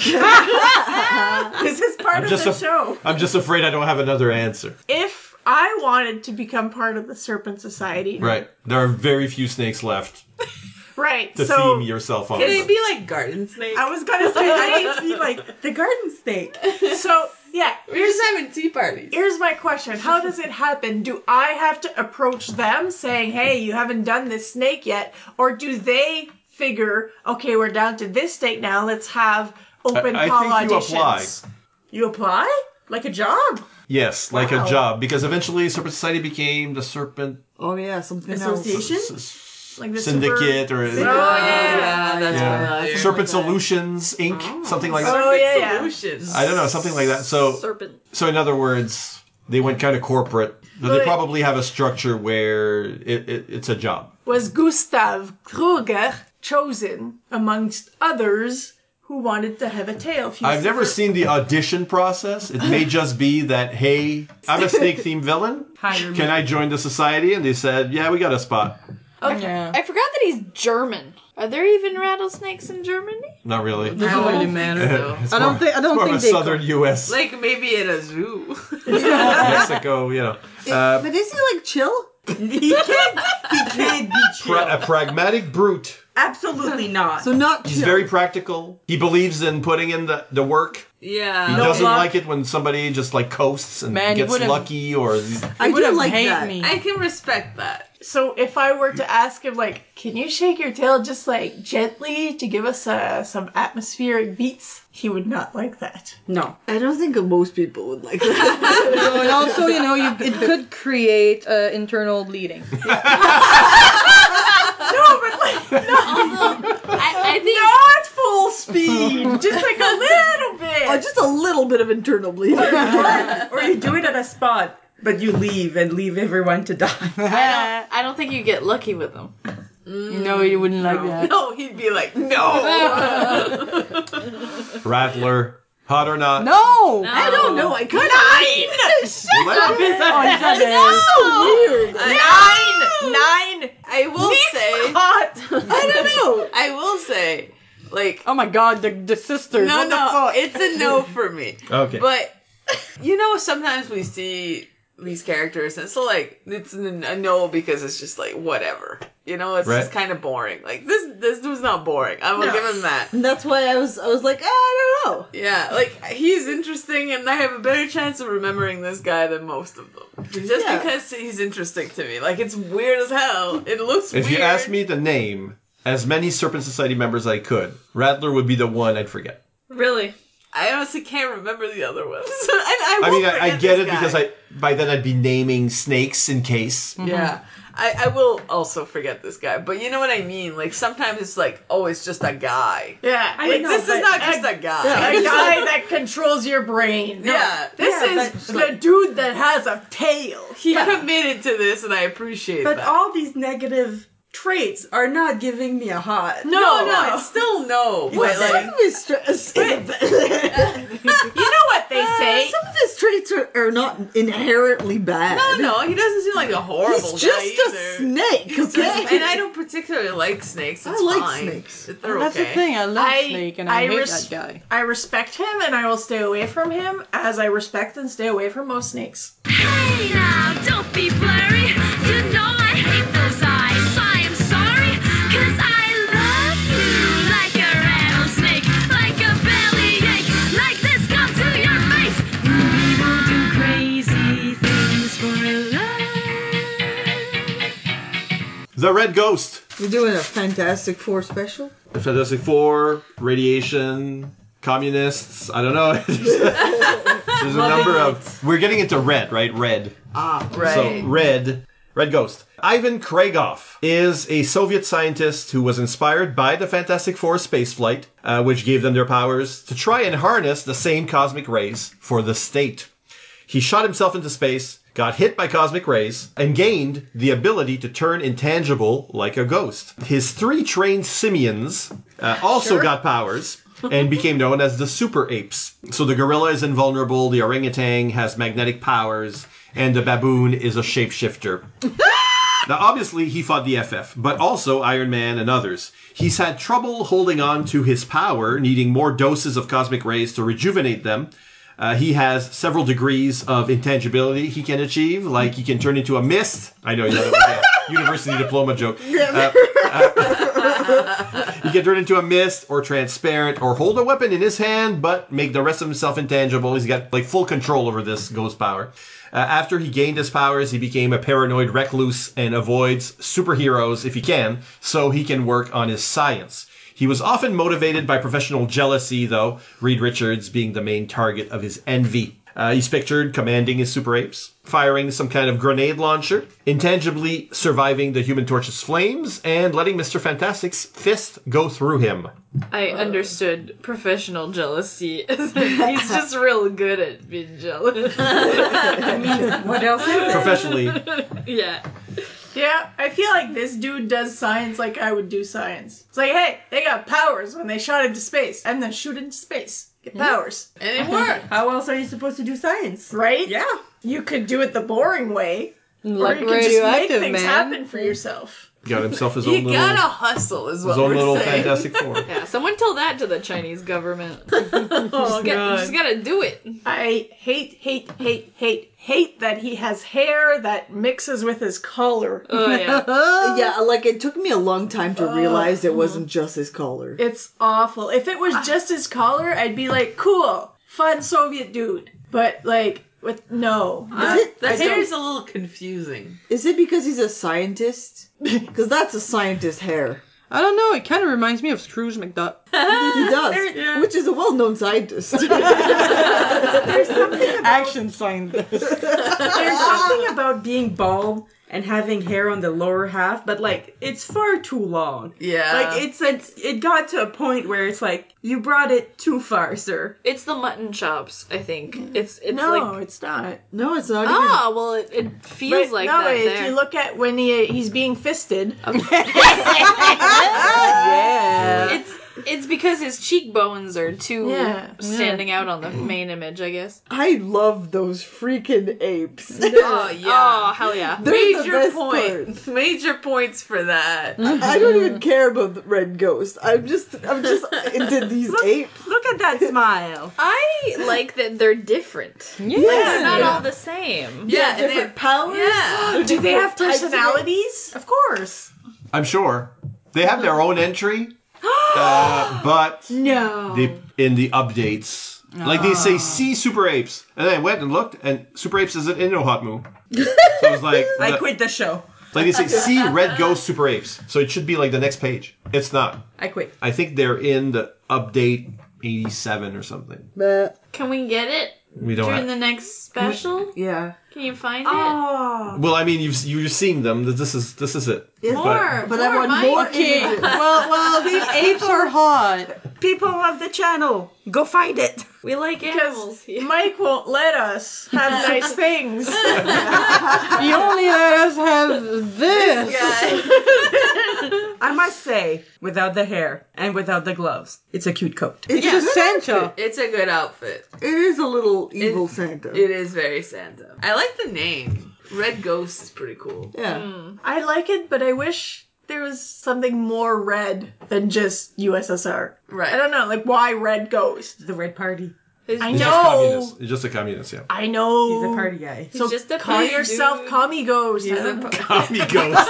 This is part of just the a- show. I'm just afraid I don't have another answer. If I wanted to become part of the Serpent Society, Right. There are very few snakes left. Right. to so theme yourself on. Can they be like garden snakes? I was gonna say, I need to be like the garden snake. so yeah. We're just having tea parties. Here's my question. How does it happen? Do I have to approach them saying, hey, you haven't done this snake yet? Or do they figure, okay, we're down to this snake now, let's have open I call think you auditions? apply. You apply like a job. Yes, like Wow. a job. Because eventually Serpent Society became the Serpent Oh yeah, something Association? Like the Syndicate super... or... Yeah, that's Yeah. right. Serpent Solutions, Inc., something like that. Oh, yeah. Solutions. I don't know, something like that. Serpent. So in other words, they went kind of corporate. But they But- probably have a structure where it's a job. Was Gustav Kruger chosen amongst others who wanted to have a tail? I've never seen the audition process. It may just be that, hey, I'm a snake-themed villain. Hire me. Can I join the society? And they said, yeah, we got a spot. Okay. Yeah. I forgot that he's German. Are there even rattlesnakes in Germany? Not really. Doesn't really matter. though. It's I don't more- think- I don't it's more think of a they southern U.S. Like maybe at a zoo. Mexico, you know. But is he like chill? He can't be chill. A pragmatic brute. Absolutely not. So not chill. He's very practical. He believes in putting in the work. Yeah. He No doesn't luck. like it when somebody just like coasts and Man, he gets would've- lucky or... I would do have like hate that. me. I can respect that. So if I were to ask him, like, can you shake your tail just, like, gently to give us some atmospheric beats? He would not like that. No. I don't think most people would like that. No, and also, it could create internal bleeding. No, but, like, I think not full speed. Just, like, a little bit. Just a little bit of internal bleeding. Or you do it at a spot, but you leave and leave everyone to die. I don't think you get lucky with them. No, you wouldn't like that. no, he'd be like, no. Rattler. Hot or not? No! I don't know. I kind of Well, weird. Nine. I will say, Hot. I don't know. I will say, like, Oh my god, the sisters. no, what the no, fuck? it's a no for me. Okay. But sometimes we see these characters, and so like it's a no because it's just like whatever. It's Right. just kind of boring. Like this dude's not boring. I will give him that. And that's why I was like, I don't know. Yeah, like he's interesting, and I have a better chance of remembering this guy than most of them, just Yeah. because he's interesting to me. Like it's weird as hell. It looks if weird. you asked me to name as many Serpent Society members I could, Rattler would be the one I'd forget. Really? I honestly can't remember the other ones. I I mean, will I forget get this it because guy. by then I'd be naming snakes in case. Yeah. I will also forget this guy, but you know what I mean? Like, sometimes it's like, oh, it's just a guy. Yeah. Like, know, this is but not just a guy. a guy that controls your brain. No, Yeah. This is the dude that has a tail. He committed to this, and I appreciate But that. all these negative traits are not giving me a hot. No, it's still no. But, like, You know what they say? Some of his traits are not inherently bad. no, he doesn't seem like a horrible He's guy just a either. snake, okay? And I don't particularly like snakes. It's I like fine. snakes. They're That's okay. the thing, I love I- Snake and I hate res- that guy. I respect him and I will stay away from him as I respect and stay away from most snakes. Hey now, don't be blurry. You know I hate those eyes. I am sorry, 'cause I love you like a rattlesnake, like a bellyache, like this. Come to your face. People do crazy things for love. The Red Ghost. We're doing a Fantastic Four special. The Fantastic Four, radiation, communists. I don't know. There's a number of. We're getting into red, right? Red. Right. So Red Ghost. Ivan Kragoff is a Soviet scientist who was inspired by the Fantastic Four spaceflight, which gave them their powers, to try and harness the same cosmic rays for the state. He shot himself into space, got hit by cosmic rays, and gained the ability to turn intangible like a ghost. His 3 trained simians also got powers and became known as the Super Apes. So the gorilla is invulnerable, the orangutan has magnetic powers, and the baboon is a shapeshifter. Now, obviously, he fought the FF, but also Iron Man and others. He's had trouble holding on to his power, needing more doses of cosmic rays to rejuvenate them. He has several degrees of intangibility he can achieve, like he can turn into a mist. I know, that was a university diploma joke. He can turn into a mist or transparent or hold a weapon in his hand, but make the rest of himself intangible. He's got like full control over this ghost power. After he gained his powers, he became a paranoid recluse and avoids superheroes if he can, so he can work on his science. He was often motivated by professional jealousy, though, Reed Richards being the main target of his envy. He's pictured commanding his super apes, firing some kind of grenade launcher, intangibly surviving the Human Torch's flames, and letting Mr. Fantastic's fist go through him. I understood professional jealousy. He's just real good at being jealous. What else is it? Professionally. Yeah. Yeah, I feel like this dude does science like I would do science. It's like, hey, they got powers when they shot into space, and then shoot into space. Get powers. And it worked. How else are you supposed to do science? Right? Yeah. You could do it the boring way, Like or you could just make Radioactive things Man. happen for yourself. Got himself his own You little, gotta hustle, is what his own we're little saying. Fantastic Four. Yeah, someone tell that to the Chinese government. Oh, Just gotta do it. I hate that he has hair that mixes with his collar. Oh, yeah. Yeah, like it took me a long time to realize it wasn't just his collar. It's awful. If it was just his collar, I'd be like, cool, fun Soviet dude. But, like, with no. The hair's a little confusing. Is it because he's a scientist? Because that's a scientist hair. I don't know. It kind of reminds me of Scrooge McDuck. He does, which is a well-known scientist. There's something about Action scientist. there's something about being bald and having hair on the lower half, but like it's far too long. Yeah. Like it got to a point where it's like you brought it too far, sir. It's the mutton chops, I think. It's No, like... it's not. No, it's not even. Ah, well, it feels But like no, that if there. you look at when he's being fisted, Yeah. It's because his cheekbones are too Yeah. standing out on the main image, I guess. I love those freaking apes. Oh, yeah. Oh, hell yeah. They're the Major best point. part. Major points for that. I don't even care about the Red Ghost. I'm just into these apes. Look at that smile. I like that they're different. Yeah. Like, they're not all the same. Yeah, and Different powers. Yeah. do they have Types of personalities? Of course. I'm sure. They have their own entry, but No. in the updates, like they say, see Super Apes. And then I went and looked, and Super Apes isn't in Ohatmu. So it was like... I quit the show. Like they say, see Red Ghost Super Apes. So it should be like the next page. It's not. I quit. I think they're in the update 87 or something. But, Can we get it We don't during have... the next special? yeah. Can you find it? Oh. Well, I mean, you've seen them. This is it. More. But I want Mike. more Okay. images. Well, these apes are hot. People of the channel, go find it. We like animals. Because Mike won't let us have nice things. You only let us have this. I must say, without the hair and without the gloves, it's a cute coat. It's a Santa. It's a good outfit. It is a little evil Santa. It is very Santa. I like the name. Red Ghost is pretty cool. Yeah. I like it, but I wish there was something more red than just USSR. Right. I don't know, like why Red Ghost? The Red Party. I It's just know. communist. It's just a communist, yeah. I know. He's a party guy. So just a call party yourself dude. Commie Ghost. He's I don't a know. Commie Ghost.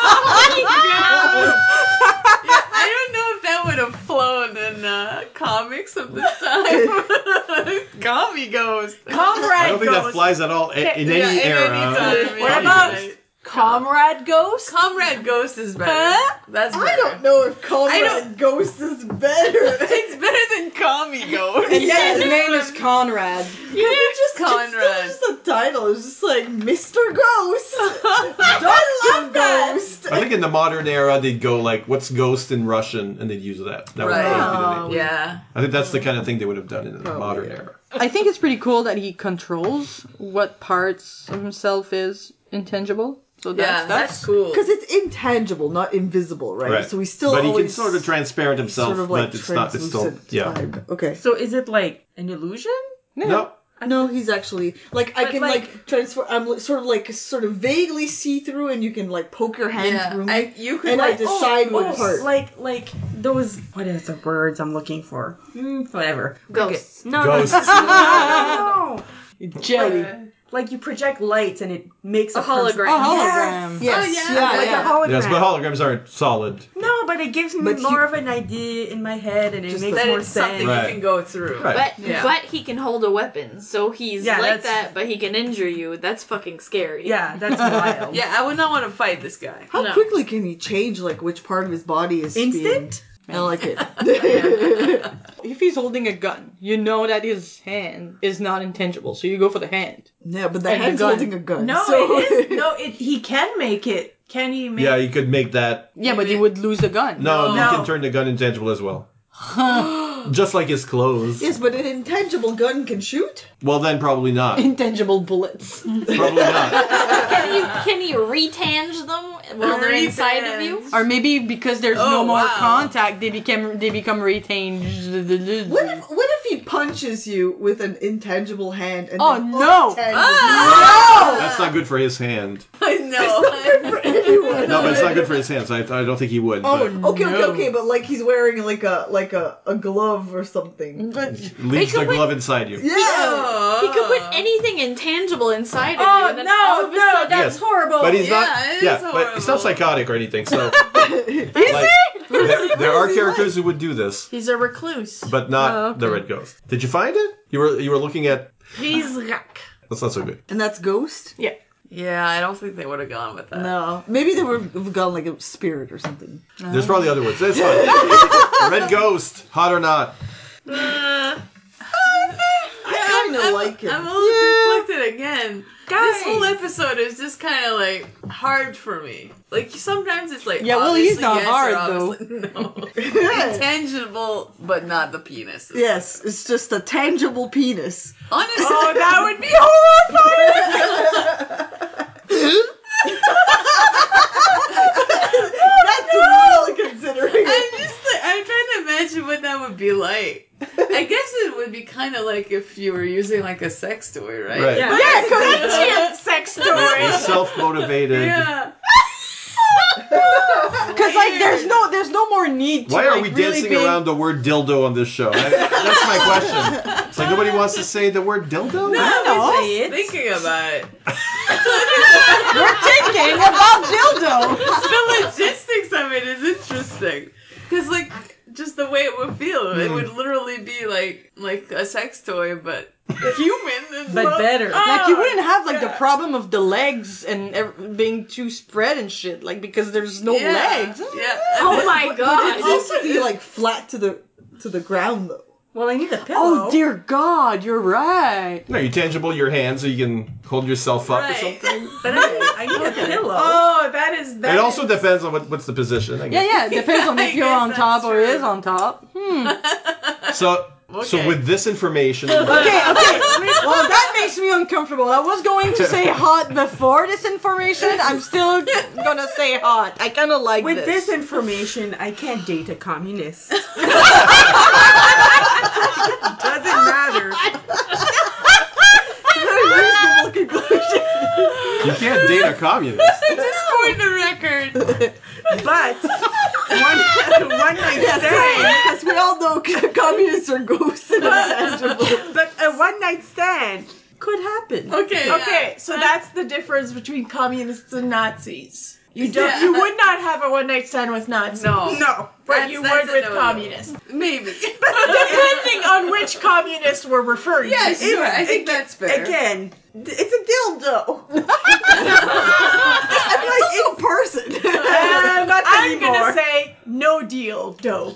I don't know if that would have flown in comics of the time. Commie Ghost. Comrade I don't think that Ghost. flies at all in any Yeah, in era. any time, What yeah. about Right. Comrade Ghost? Comrade Ghost is better. Huh? That's better. I don't know if I Comrade don't- Ghost is better. It's better than Commie Ghost. Yeah, his name is Conrad. It's Conrad. just a title. It's just like Mr. Ghost. Dr. Ghost. I think in the modern era, they'd go like, what's ghost in Russian? And they'd use that. That would Right. probably be the name. Yeah. I think that's the kind of thing they would have done in the modern era. I think it's pretty cool that he controls what parts of himself is intangible. So That's cool. Because it's intangible, not invisible, right? Right. So we still But he always can sort of transparent himself, sort of like but it's not. It's still, translucent yeah. type. Okay. So is it like an illusion? No, No, he's actually like I But, can like transfer. I'm sort of vaguely see through, and you can like poke your hand Yeah, through me, you could and I like decide what part. Like those. What is the words I'm looking for? Whatever. Ghosts. No, Ghosts. no. jelly. Like you project lights and it makes A person- hologram. A hologram. Yes, Oh, yeah. yeah, Like yeah. a hologram. yes, but holograms aren't solid. No, but it gives me But more of an idea in my head, and it Just makes That more it's something sense. Right. you can go through. Right. But he can hold a weapon, so he's Yeah, like that's- that, but he can injure you. That's fucking scary. Yeah, that's wild. Yeah, I would not want to fight this guy. How No. quickly can he change like which part of his body is Instant? being- I like it. If he's holding a gun, you know that his hand is not intangible, so you go for the hand. Yeah, but the And the hand's gun. holding a gun. No, so it is. No, he can make it. Can he make Yeah, you could make that. Yeah, but you would lose the gun. No, you No. can turn the gun intangible as well. Just like his clothes. Yes, but an intangible gun can shoot. Well, then probably not. Intangible bullets. Probably not. Can you retange them while they're inside of you? Or maybe because there's Oh, no more wow. contact, they become retained. What if he punches you with an intangible hand? And Oh, then no. untangible- That's not good for his hand. I know. Anyone. No, but it's not good for his hands. I don't think he would. Oh, but okay, but like he's wearing like a glove or something. leaves the glove inside you. Yeah. He could put anything intangible inside of you, Oh and then all no, of a no, sudden, that's Yes. horrible. But he's Yeah, not. it is Yeah, but he's not horrible. psychotic or anything. So, like, there are characters who would do this, He's a recluse. but not the Red Ghost. Did you find it? You were looking at. Prizrak. That's not so good. And that's Ghost? Yeah. Yeah, I don't think they would have gone with that. No. Maybe they would have gone like a spirit or something. There's probably other words. That's fine. Red Ghost, hot or not? I kind of like it. I'm a little conflicted again. Guys. This whole episode is just kind of like hard for me. Like sometimes it's like Yeah, well, he's obviously not yes hard, or obviously no. Intangible, but not the penis. Yes, it's just a tangible penis. Honestly, Oh, that would be horrifying. That's really considering it. I'm trying to imagine what that would be like. I guess it would be kind of like if you were using like a sex toy, right? Right. Yeah, sex He's story. self-motivated. Yeah. Because like there's no more need to Why are like, we really dancing be... around the word dildo on this show? That's my question. It's like nobody wants to say the word dildo? No. Say it. Thinking about it. We're thinking about dildo. The logistics of it is interesting. Because, like, just the way it would feel, it would literally be like a sex toy, but human. And But better. Like you wouldn't have like the problem of the legs and being too spread and shit, like because there's no legs. Yeah. oh my But god! it needs to be like flat to the ground though. Well, I need a pillow. Oh dear God, you're right. No, you tangible your hand so you can hold yourself up or Right. something. But I need a pillow. Oh, that is. It also depends on what's the position, I Yeah, guess. yeah. It depends on I if you're guess on that's top or true. is on top. So Okay. with this information, Okay. Well, that makes me uncomfortable. I was going to say hot before this information. I'm still gonna say hot. I kind of like With this information, I can't date a communist. Doesn't matter. Reasonable conclusion. you can't date a communist. Just for the record. But one night stand. Because we all know communists are ghosts and intangible. But a one night stand could happen. Okay. Okay, yeah. so that's the difference between communists and Nazis. You don't. Yeah. You would not have a one night stand with Nazis. No. No. But That's- you that's would a with no-no. communists. Maybe. Depending on which communists we're referring Yeah, to. sure. I think that's fair. Again, it's a dildo. I mean, like in person. Not I'm anymore. gonna say no deal, dough.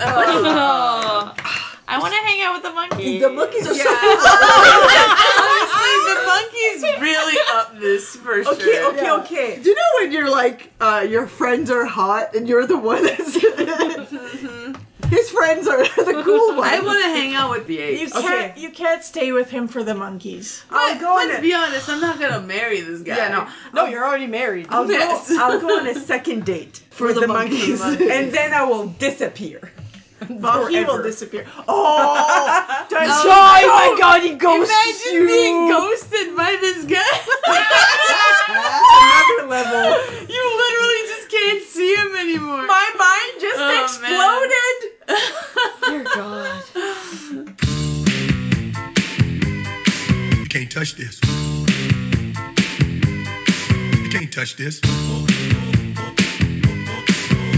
I want to hang out with the monkey. The monkeys are Honestly, the monkey's really up this for sure. Okay. Do you know when you're like, your friends are hot and you're the one that's. His friends are the cool ones. I want to hang out with the apes. You can't stay with him for the monkeys. Let's be honest, I'm not gonna marry this guy. Yeah, no, you're already married. I'll Yes. go on a second date For the monkeys, monkeys. and then I will disappear. Well, he will Forever. disappear. Oh, does Oh my God, he ghosts Imagine you. being ghosted by this guy. Another level. You literally just can't see him anymore. my mind just Oh, exploded? Dear God. You can't touch this. You can't touch this. You can't touch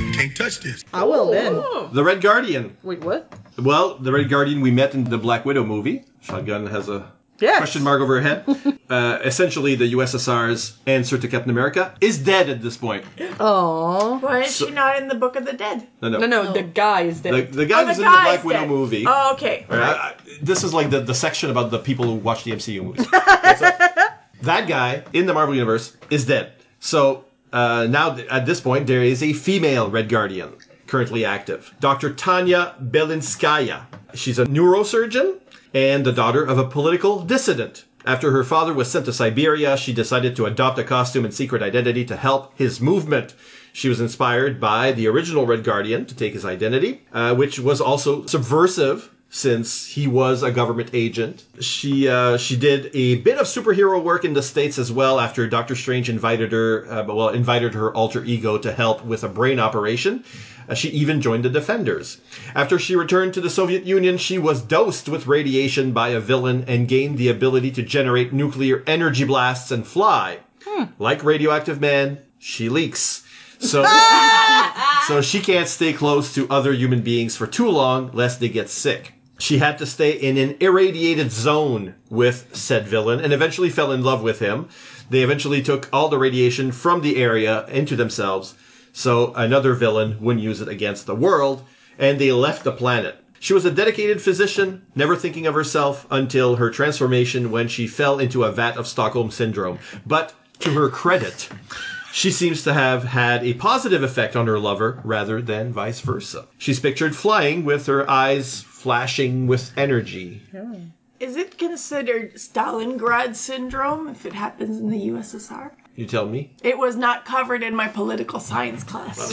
touch this. I will then. The Red Guardian. Wait, what? Well, the Red Guardian we met in the Black Widow movie. Shotgun has a Yes. question mark over her head. Essentially, the USSR's answer to Captain America is dead at this point. Aww. Why is she not in the Book of the Dead? No, the guy is dead. The guy was in the guy's Black Widow dead. movie. Oh, okay. This is like the section about the people who watch the MCU movies. That guy in the Marvel Universe is dead. So now, at this point, there is a female Red Guardian currently active. Dr. Tanya Belinskaya. She's a neurosurgeon and the daughter of a political dissident. After her father was sent to Siberia, she decided to adopt a costume and secret identity to help his movement. She was inspired by the original Red Guardian to take his identity, which was also subversive since he was a government agent. She did a bit of superhero work in the States as well after Doctor Strange invited her alter ego to help with a brain operation. She even joined the Defenders. After she returned to the Soviet Union, she was dosed with radiation by a villain and gained the ability to generate nuclear energy blasts and fly. Like Radioactive Man, she leaks. So she can't stay close to other human beings for too long lest they get sick. She had to stay in an irradiated zone with said villain and eventually fell in love with him. They eventually took all the radiation from the area into themselves, so another villain wouldn't use it against the world, and they left the planet. She was a dedicated physician, never thinking of herself until her transformation when she fell into a vat of Stockholm Syndrome. But to her credit, she seems to have had a positive effect on her lover rather than vice versa. She's pictured flying with her eyes flashing with energy. Is it considered Stalingrad syndrome if it happens in the USSR? You tell me. It was not covered in my political science class.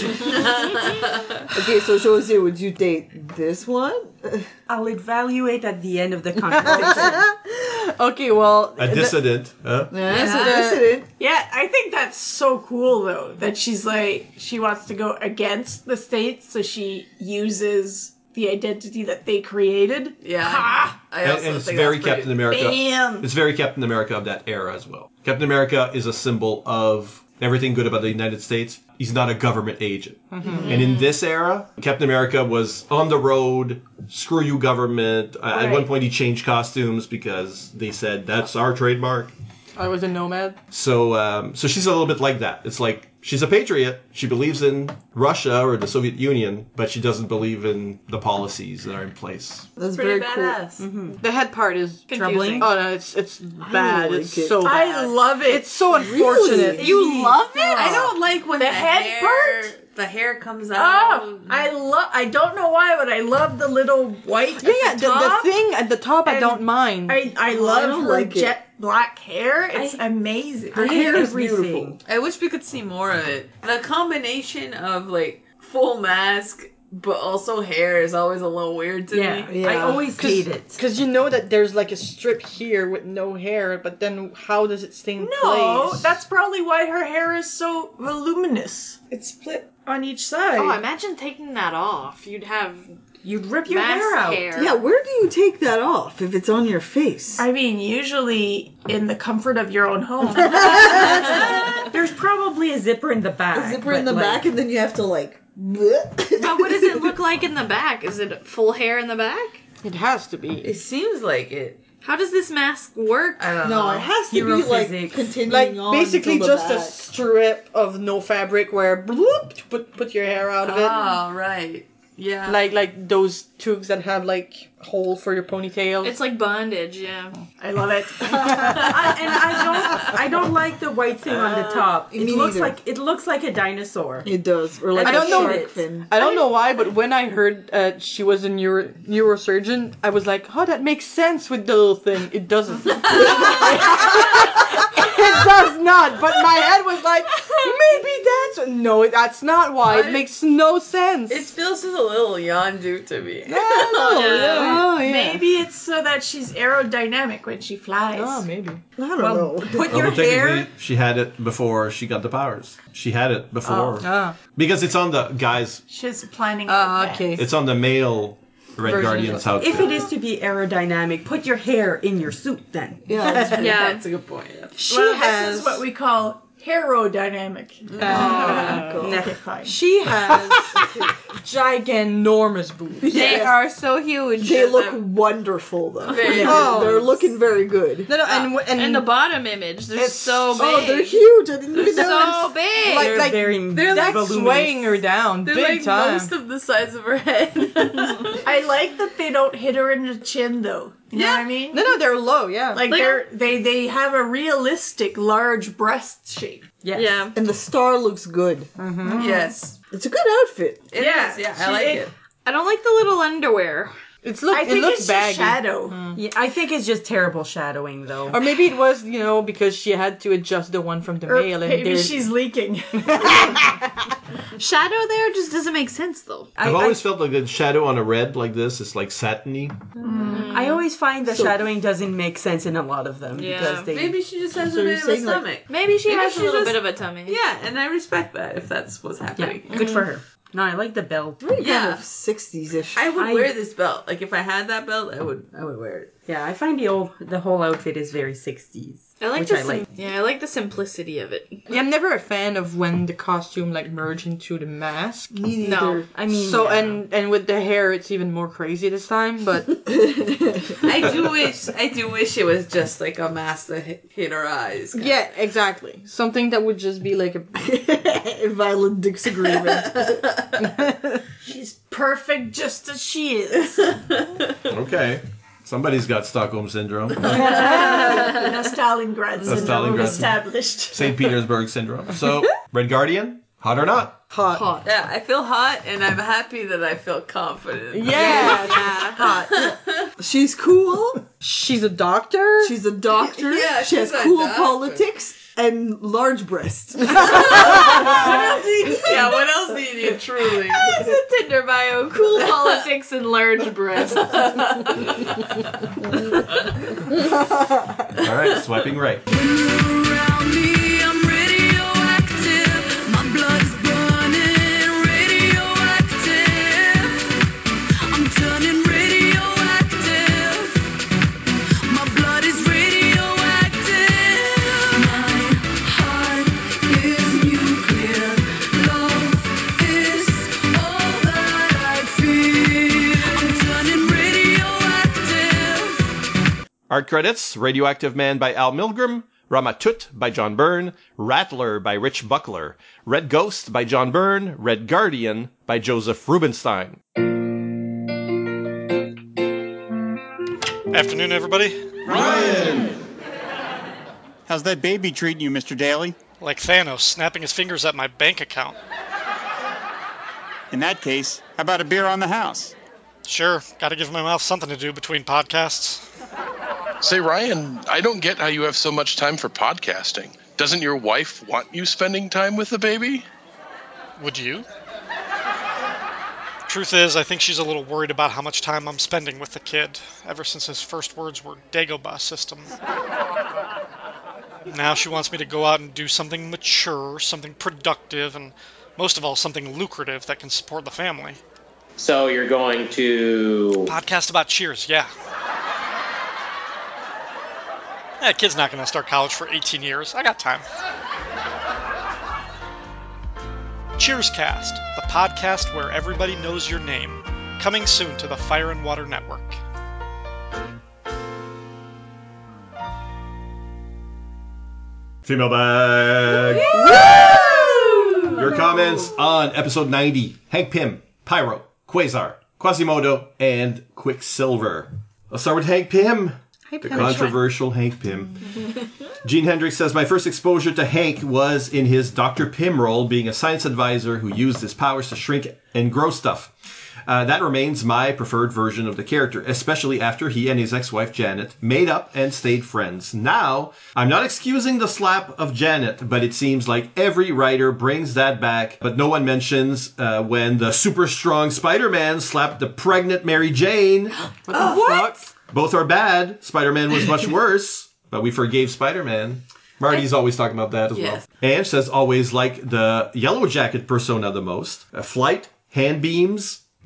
Okay, so Jose, would you date this one? I'll evaluate at the end of the conversation. Okay, well... A dissident. That's a dissident. Yeah, I think that's so cool though, that she's like, she wants to go against the States, so she uses the identity that they created. Yeah. Ha! And it's very Captain America. Bam! It's very Captain America of that era as well. Captain America is a symbol of everything good about the United States. He's not a government agent. And in this era, Captain America was on the road, screw you government. At one point he changed costumes because they said, that's our trademark. I was a nomad. So she's a little bit like that. It's like, she's a patriot. She believes in Russia or the Soviet Union, but she doesn't believe in the policies that are in place. That's Pretty very badass. The head part is Confusing. troubling. Oh no, it's bad. like It's it. so bad. I love it. It's so unfortunate. You love it? I don't like when The the head hair, part? the hair comes Oh, out. I don't know why, but I love the little white Yeah, at the top. thing at the top I And don't mind. I love don't her like it. jet black hair. It's amazing. Her hair is beautiful. Everything. I wish we could see more of it. The combination of like full mask but also hair is always a little weird to me. I always hate it. Because you know that there's like a strip here with no hair, but then how does it stay in No, place? that's probably why her hair is so voluminous. It's split on each side. Oh, imagine taking that off. You'd rip your mass hair out. hair. Yeah, where do you take that off if it's on your face? I mean, usually in the comfort of your own home. There's probably a zipper in the back. A zipper in the but, back, and then you have to like. But what does it look like in the back? Is it full hair in the back? It has to be. It seems like it. How does this mask work? I don't No, know. it has to Hero be like physics. continuing Like on. basically till the just a back. strip of no fabric where bloop, put your hair out of it. Oh, right. Yeah. Like those tubes that have like a hole for your ponytail. It's like bondage, yeah. I love it. I don't like the white thing on the top. me neither. It looks like a dinosaur. It does, or like I a don't know shark it. fin. I don't know why, but when I heard she was a neurosurgeon, I was like, oh, that makes sense with the little thing. It doesn't. It does not, but my head was like, maybe that's... No, that's not why. It makes no sense. It feels just a little yondu to me. Oh yeah. Maybe it's so that she's aerodynamic when she flies. Oh, maybe. I don't know. Put your Well, technically, hair. she had it before she got the powers. She had it before. Ah. Because it's on the, guys, She's planning it. Okay. it's on the male Red Version Guardian's outfit. If it is to be aerodynamic, put your hair in your suit then. Yeah, that's Yeah. That's a good point. Yeah. She Well, has... this is what we call Aerodynamic. Nah. Fine. She has giganormous boobs. They are so huge. They look wonderful, though. Oh. They're looking very good. No, and the bottom image, they're so big. Oh, they're huge. I didn't even know. So big. like they're that's voluminous. swaying her down They're big like time. most of the size of her head. I like that they don't hit her in the chin, though. You know what I mean? No, they're low. Yeah. Like they have a realistic large breast shape. Yes. Yeah. And the star looks good. Yes. It's a good outfit. It is. Yeah, I like it. I don't like the little underwear. I think looks it's baggy. just shadow. Yeah, I think it's just terrible shadowing, though. Or maybe it was, because she had to adjust the one from the male, and Maybe she's leaking. Shadow there just doesn't make sense, though. I've always felt like the shadow on a red like this is like satiny. I always find the shadowing doesn't make sense in a lot of them Yeah. because they. Maybe she just has So a you're bit of a saying, like- stomach. Maybe she has a she little just- bit of a tummy. Yeah, and I respect that if that's what's Yeah, happening. good for her. No, I like the belt. Kind Yeah. of 60s-ish. I would wear this belt. Like if I had that belt, I would wear it. Yeah, I find the whole outfit is very 60s. I like which the I like. I like the simplicity of it. Yeah, I'm never a fan of when the costume merge into the mask. Me neither. No. I mean, So yeah. and with the hair, it's even more crazy this time. But I do wish it was just like a mask that hit her eyes. yeah, exactly. Something that would just be like a Violent disagreement. She's perfect just as she is. Okay. Somebody's got Stockholm Syndrome. Stalingrad syndrome Stalingrad. established. St. Petersburg Syndrome. So, Red Guardian, hot or not? hot. Yeah, I feel hot, and I'm happy that I feel confident. Yeah, Yeah. She's cool. she's a doctor. She's a doctor. Yeah, she has she's a cool doctor. politics and large breasts. Yeah, what else do you need, truly? It's a Tinder bio. Cool politics and large breasts. All right, swiping right. Around me, I'm radioactive. My blood's burning, radioactive. I'm turning radioactive. My blood is radioactive. My heart is nuclear. Love is all that I feel. I'm turning radioactive. Art credits, Radioactive Man by Al Milgrom, Ramatut by John Byrne, Rattler by Rich Buckler, Red Ghost by John Byrne, Red Guardian by Joseph Rubinstein. Afternoon, everybody. How's that baby treating you, Mr. Daly? Like Thanos snapping his fingers at my bank account. In that case, how about a beer on the house? Sure, gotta give my mouth something to do between podcasts. Say, Ryan, I don't get how you have so much time for podcasting. Doesn't your wife want you spending time with the baby? Would you? Truth is, I think she's a little worried about how much time I'm spending with the kid, ever since his first words were Dagobah system. Now she wants me to go out and do something mature, something productive, and most of all, something lucrative that can support the family. So you're going to... Podcast about Cheers, yeah. That kid's not going to start college for 18 years. I got time. Cheerscast, the podcast where everybody knows your name. Coming soon to the Fire and Water Network. Female bag. Your comments on episode 90. Hank Pym, Pyro, Quasar, Quasimodo, and Quicksilver. Let's start with Hank Pym. The controversial Hank Pym. Gene Hendricks says, my first exposure to Hank was in his Dr. Pym role, being a science advisor who used his powers to shrink and grow stuff. That remains my preferred version of the character, especially after he and his ex-wife Janet made up and stayed friends. Now, I'm not excusing the slap of Janet, but it seems like every writer brings that back, but no one mentions when the super strong Spider-Man slapped the pregnant Mary Jane. What the fuck? Both are bad. Spider-Man was much worse, but we forgave Spider-Man. Marty's always talking about that as well. And says always like the Yellow Jacket persona the most. Flight, hand beams,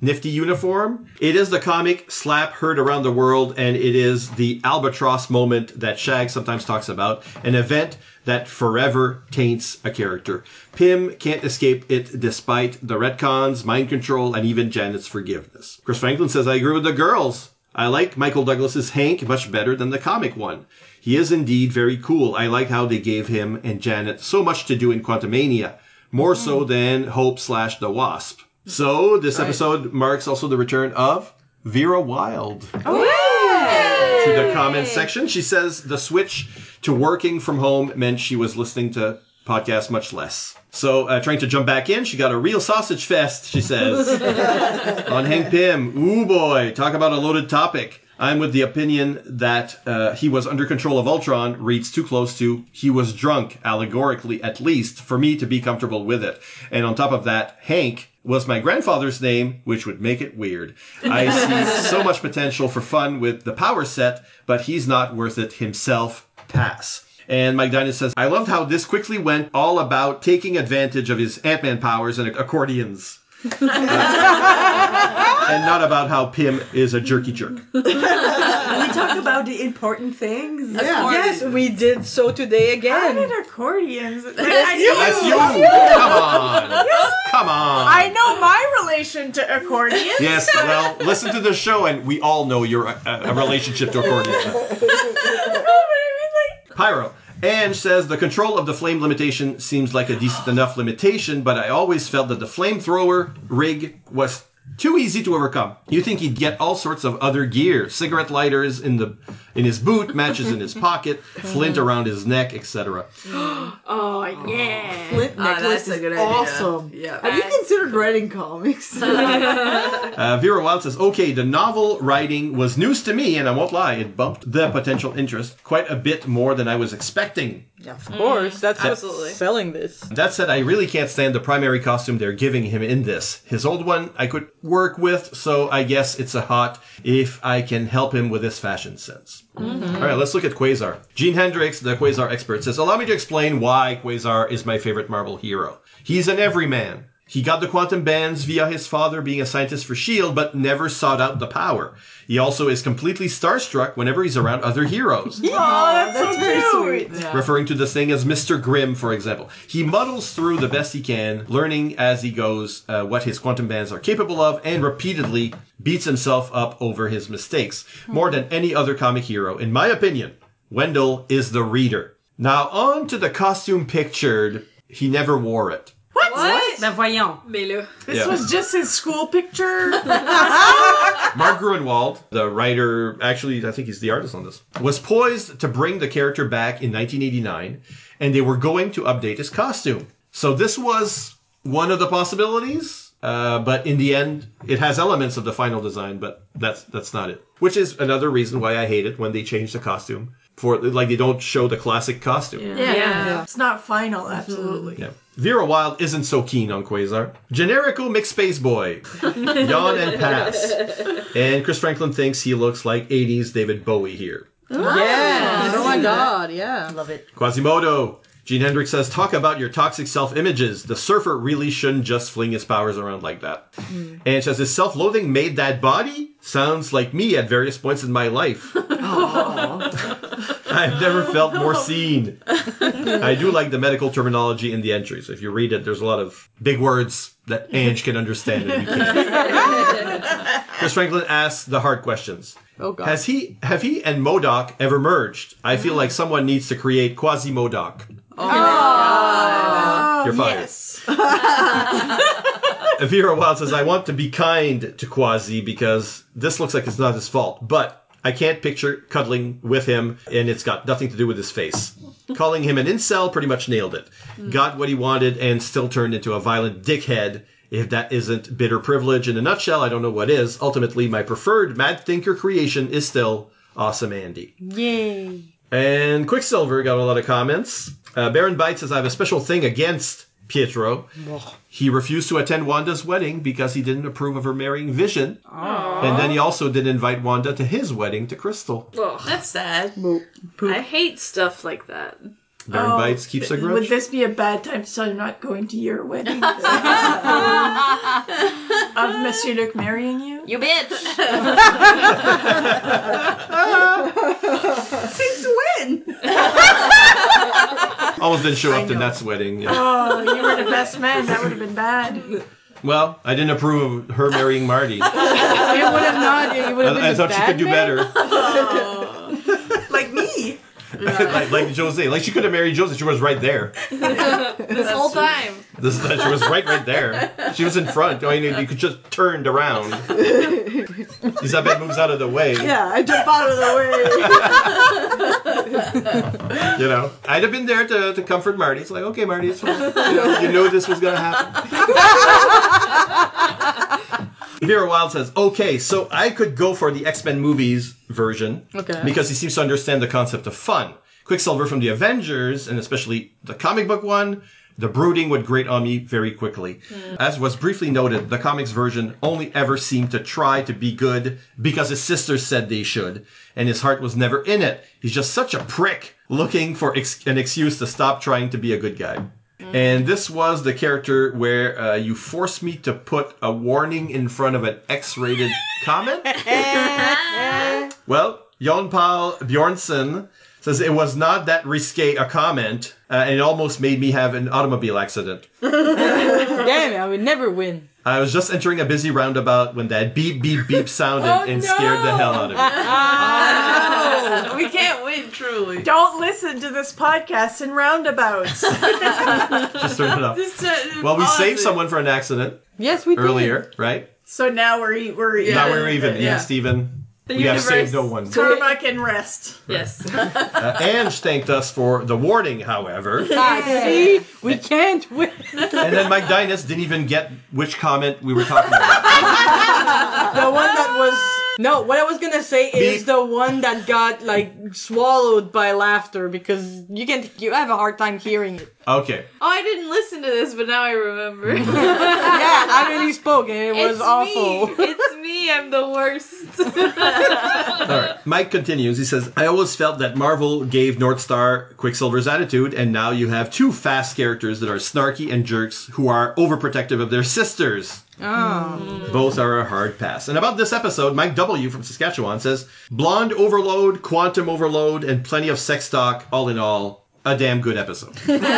nifty uniform. It is the comic slap heard around the world, and it is the albatross moment that Shag sometimes talks about, an event that forever taints a character. Pym can't escape it despite the retcons, mind control, and even Janet's forgiveness. Chris Franklin says, I agree with the girls. I like Michael Douglas's Hank much better than the comic one. He is indeed very cool. I like how they gave him and Janet so much to do in Quantumania, more so than Hope/the Wasp. So this episode marks also the return of Vera Wild. To the comments section. She says the switch to working from home meant she was listening to podcasts much less. So trying to jump back in, she got a real sausage fest, she says. On Hank Pym. Ooh boy, talk about a loaded topic. I'm with the opinion that he was under control of Ultron reads too close to he was drunk, allegorically at least, for me to be comfortable with it. And on top of that, Hank was my grandfather's name, which would make it weird. I see so much potential for fun with the power set, but he's not worth it himself. Pass. And Mike Dinah says, I loved how this quickly went all about taking advantage of his Ant-Man powers and accordions. And not about how Pym is a jerky jerk. We talk about the important things. Yeah. Yes, we did so today again. How did accordions? That's you. Come on. I know my relation to accordions. Yes, well, listen to the show and we all know your relationship to accordions. Pyro. Ange says, the control of the flame limitation seems like a decent enough limitation, but I always felt that the flamethrower rig was too easy to overcome. You think he'd get all sorts of other gear, cigarette lighters in his boot, matches in his pocket, flint around his neck, etc. Oh, yeah. Flint necklace that's a good is idea. awesome. Yeah. Have you considered writing comics? Vera Wild says, okay, the novel writing was news to me, and I won't lie, it bumped the potential interest quite a bit more than I was expecting. Yeah, of course. That's what's selling this. That said, I really can't stand the primary costume they're giving him in this. His old one I could work with, so I guess it's a hot if I can help him with his fashion sense. Mm-hmm. All right, let's look at Quasar. Gene Hendricks, the Quasar expert, says, allow me to explain why Quasar is my favorite Marvel hero. He's an everyman. He got the quantum bands via his father being a scientist for S.H.I.E.L.D., but never sought out the power. He also is completely starstruck whenever he's around other heroes. That's so very cute. sweet. Yeah. Referring to this thing as Mr. Grimm, for example. He muddles through the best he can, learning as he goes what his quantum bands are capable of, and repeatedly beats himself up over his mistakes. More than any other comic hero. In my opinion, Wendell is the reader. Now on to the costume pictured. He never wore it. What? Ben voyons. Mais là. This was just his school picture. Mark Gruenwald, the writer, actually, I think he's the artist on this, was poised to bring the character back in 1989, and they were going to update his costume. So this was one of the possibilities, but in the end, it has elements of the final design, but that's not it. Which is another reason why I hate it when they change the costume. They don't show the classic costume. Yeah. It's not final, absolutely. Yeah. Vera Wild isn't so keen on Quasar. Generico mixed space boy. Yawn and pass. And Chris Franklin thinks he looks like 80s David Bowie here. Yes. Oh my god, yeah. Love it. Quasimodo. Gene Hendricks says, talk about your toxic self-images. The surfer really shouldn't just fling his powers around like that. And says, his self-loathing made that body? Sounds like me at various points in my life. I've never felt more seen. I do like the medical terminology in the entries. If you read it, there's a lot of big words that Ange can understand and you can't. Chris Franklin asks the hard questions. Oh god. Have he and MODOK ever merged? I feel like someone needs to create Quasi-MODOK. You're fired. Yes. Vera Wild says, I want to be kind to Quasi because this looks like it's not his fault, but I can't picture cuddling with him, and it's got nothing to do with his face. Calling him an incel pretty much nailed it. Got what he wanted and still turned into a violent dickhead. If that isn't bitter privilege in a nutshell, I don't know what is. Ultimately, my preferred Mad Thinker creation is still Awesome Andy. Yay. And Quicksilver got a lot of comments. Baron Bite says, I have a special thing against Pietro. He refused to attend Wanda's wedding because he didn't approve of her marrying Vision. Aww. And then he also didn't invite Wanda to his wedding to Crystal. Ugh. That's sad. I hate stuff like that. Bearing bites keeps a grudge. Would this be a bad time to tell you I'm not going to your wedding? Of Monsieur Luc marrying you? You bitch! Since when? Almost didn't show up to Nat's wedding. Yeah. Oh, you were the best man. That would have been bad. Well, I didn't approve of her marrying Marty. It would have not. It would have been I thought she could do better. Like me. like Jose. Like she could have married Jose. She was right there. This whole time. She was right there. She was in front. I mean, you could just turned around. Isabel moves out of the way. Yeah, I jump out of the way. You know, I'd have been there to comfort Marty. It's like, okay, Marty, it's fine. You know this was gonna happen. Vera Wild says, okay, so I could go for the X-Men movies version. Okay. Because he seems to understand the concept of fun. Quicksilver from the Avengers, and especially the comic book one, the brooding would grate on me very quickly. As was briefly noted, the comics version only ever seemed to try to be good because his sisters said they should, and his heart was never in it. He's just such a prick, looking for an excuse to stop trying to be a good guy. And this was the character where you forced me to put a warning in front of an X-rated comment. Well, Jon Paul Bjornsson says it was not that risque a comment, and it almost made me have an automobile accident. Damn it, I would never win. I was just entering a busy roundabout when that beep, beep, beep sounded and scared the hell out of me. We can't win, truly. Don't listen to this podcast in roundabouts. Just turn it off. Well, we saved someone for an accident. Yes, we did. Earlier, right? So now we're Now we're even. Yeah, Steven. We have saved no one. Karma can rest. Yes. Ange thanked us for the warning, however. See? We can't win. And then Mike Dynas didn't even get which comment we were talking about. The one that was... No, what I was gonna say is the one that got, like, swallowed by laughter because you have a hard time hearing it. Okay. Oh, I didn't listen to this, but now I remember. Yeah, I really spoke and it was It's awful. Me. It's me. I'm the worst. Alright. Mike continues. He says, I always felt that Marvel gave Northstar Quicksilver's attitude, and now you have two fast characters that are snarky and jerks who are overprotective of their sisters. Oh. Both are a hard pass. And about this episode, Mike W. from Saskatchewan says, blonde overload, quantum overload, and plenty of sex talk, all in all, a damn good episode.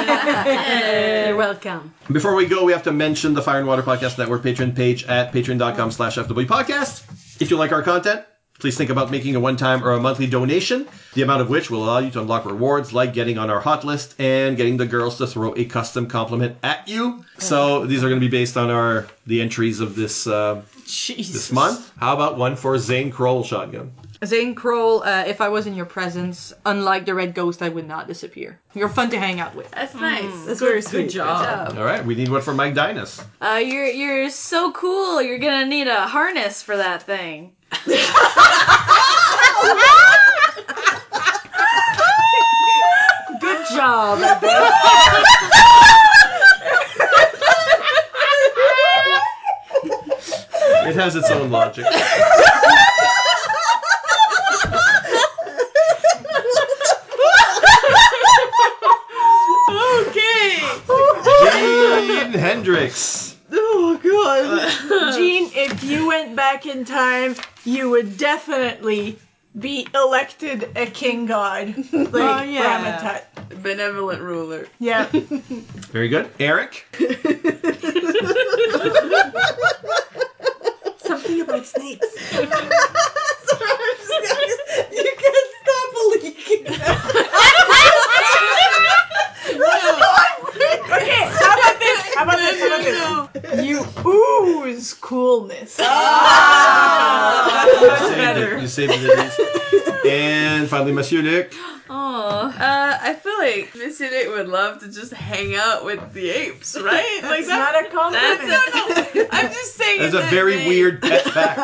You're welcome. Before we go, we have to mention the Fire and Water Podcast Network Patreon page at patreon.com/FW Podcast. If you like our content, please think about making a one-time or a monthly donation, the amount of which will allow you to unlock rewards like getting on our hot list and getting the girls to throw a custom compliment at you. So these are going to be based on the entries of this month. How about one for Zane Kroll Shotgun? Zane Kroll, if I was in your presence, unlike the Red Ghost, I would not disappear. You're fun to hang out with. That's nice. That's very sweet. Good job. All right, we need one for Mike Dynas. You're so cool. You're gonna need a harness for that thing. Good job. It has its own logic. Gene Hendricks. Oh, God. Gene, if you went back in time, you would definitely be elected a king god. Like Ramatut. Benevolent ruler. Yeah. Very good. Eric? Something about snakes. Sorry, you can't stop leaking. Okay, how about this? You ooze coolness. That's better. You saved it at least. And finally, Monsieur Luc. I feel like Monsieur Luc would love to just hang out with the apes, right? Like that's not a compliment. No. I'm just saying. That's a very weird pet fact.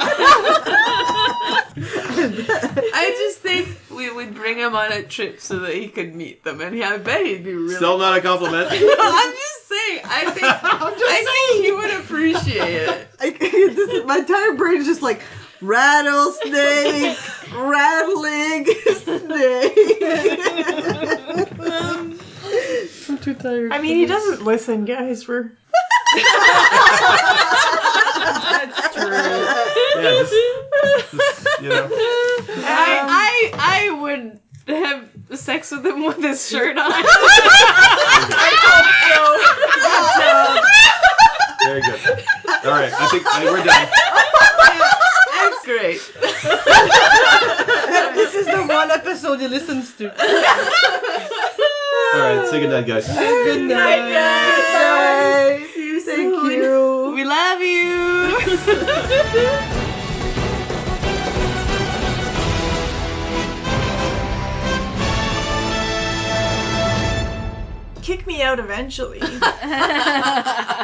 I just think we would bring him on a trip so that he could meet them, and I bet he'd be really. Still not a compliment. No, I'm just saying. I think he would appreciate it. My entire brain is just like rattlesnake, rattling snake. too tired. I mean, he doesn't listen, guys. We're. That's true. Yeah, just you know. I would have sex with him with his shirt on. Very good. All right, I think we're done. That's great. This is the one episode he listens to. All right, say goodnight, guys. Good night, guys. See you Thank soon. you. We love you. Kick me out eventually.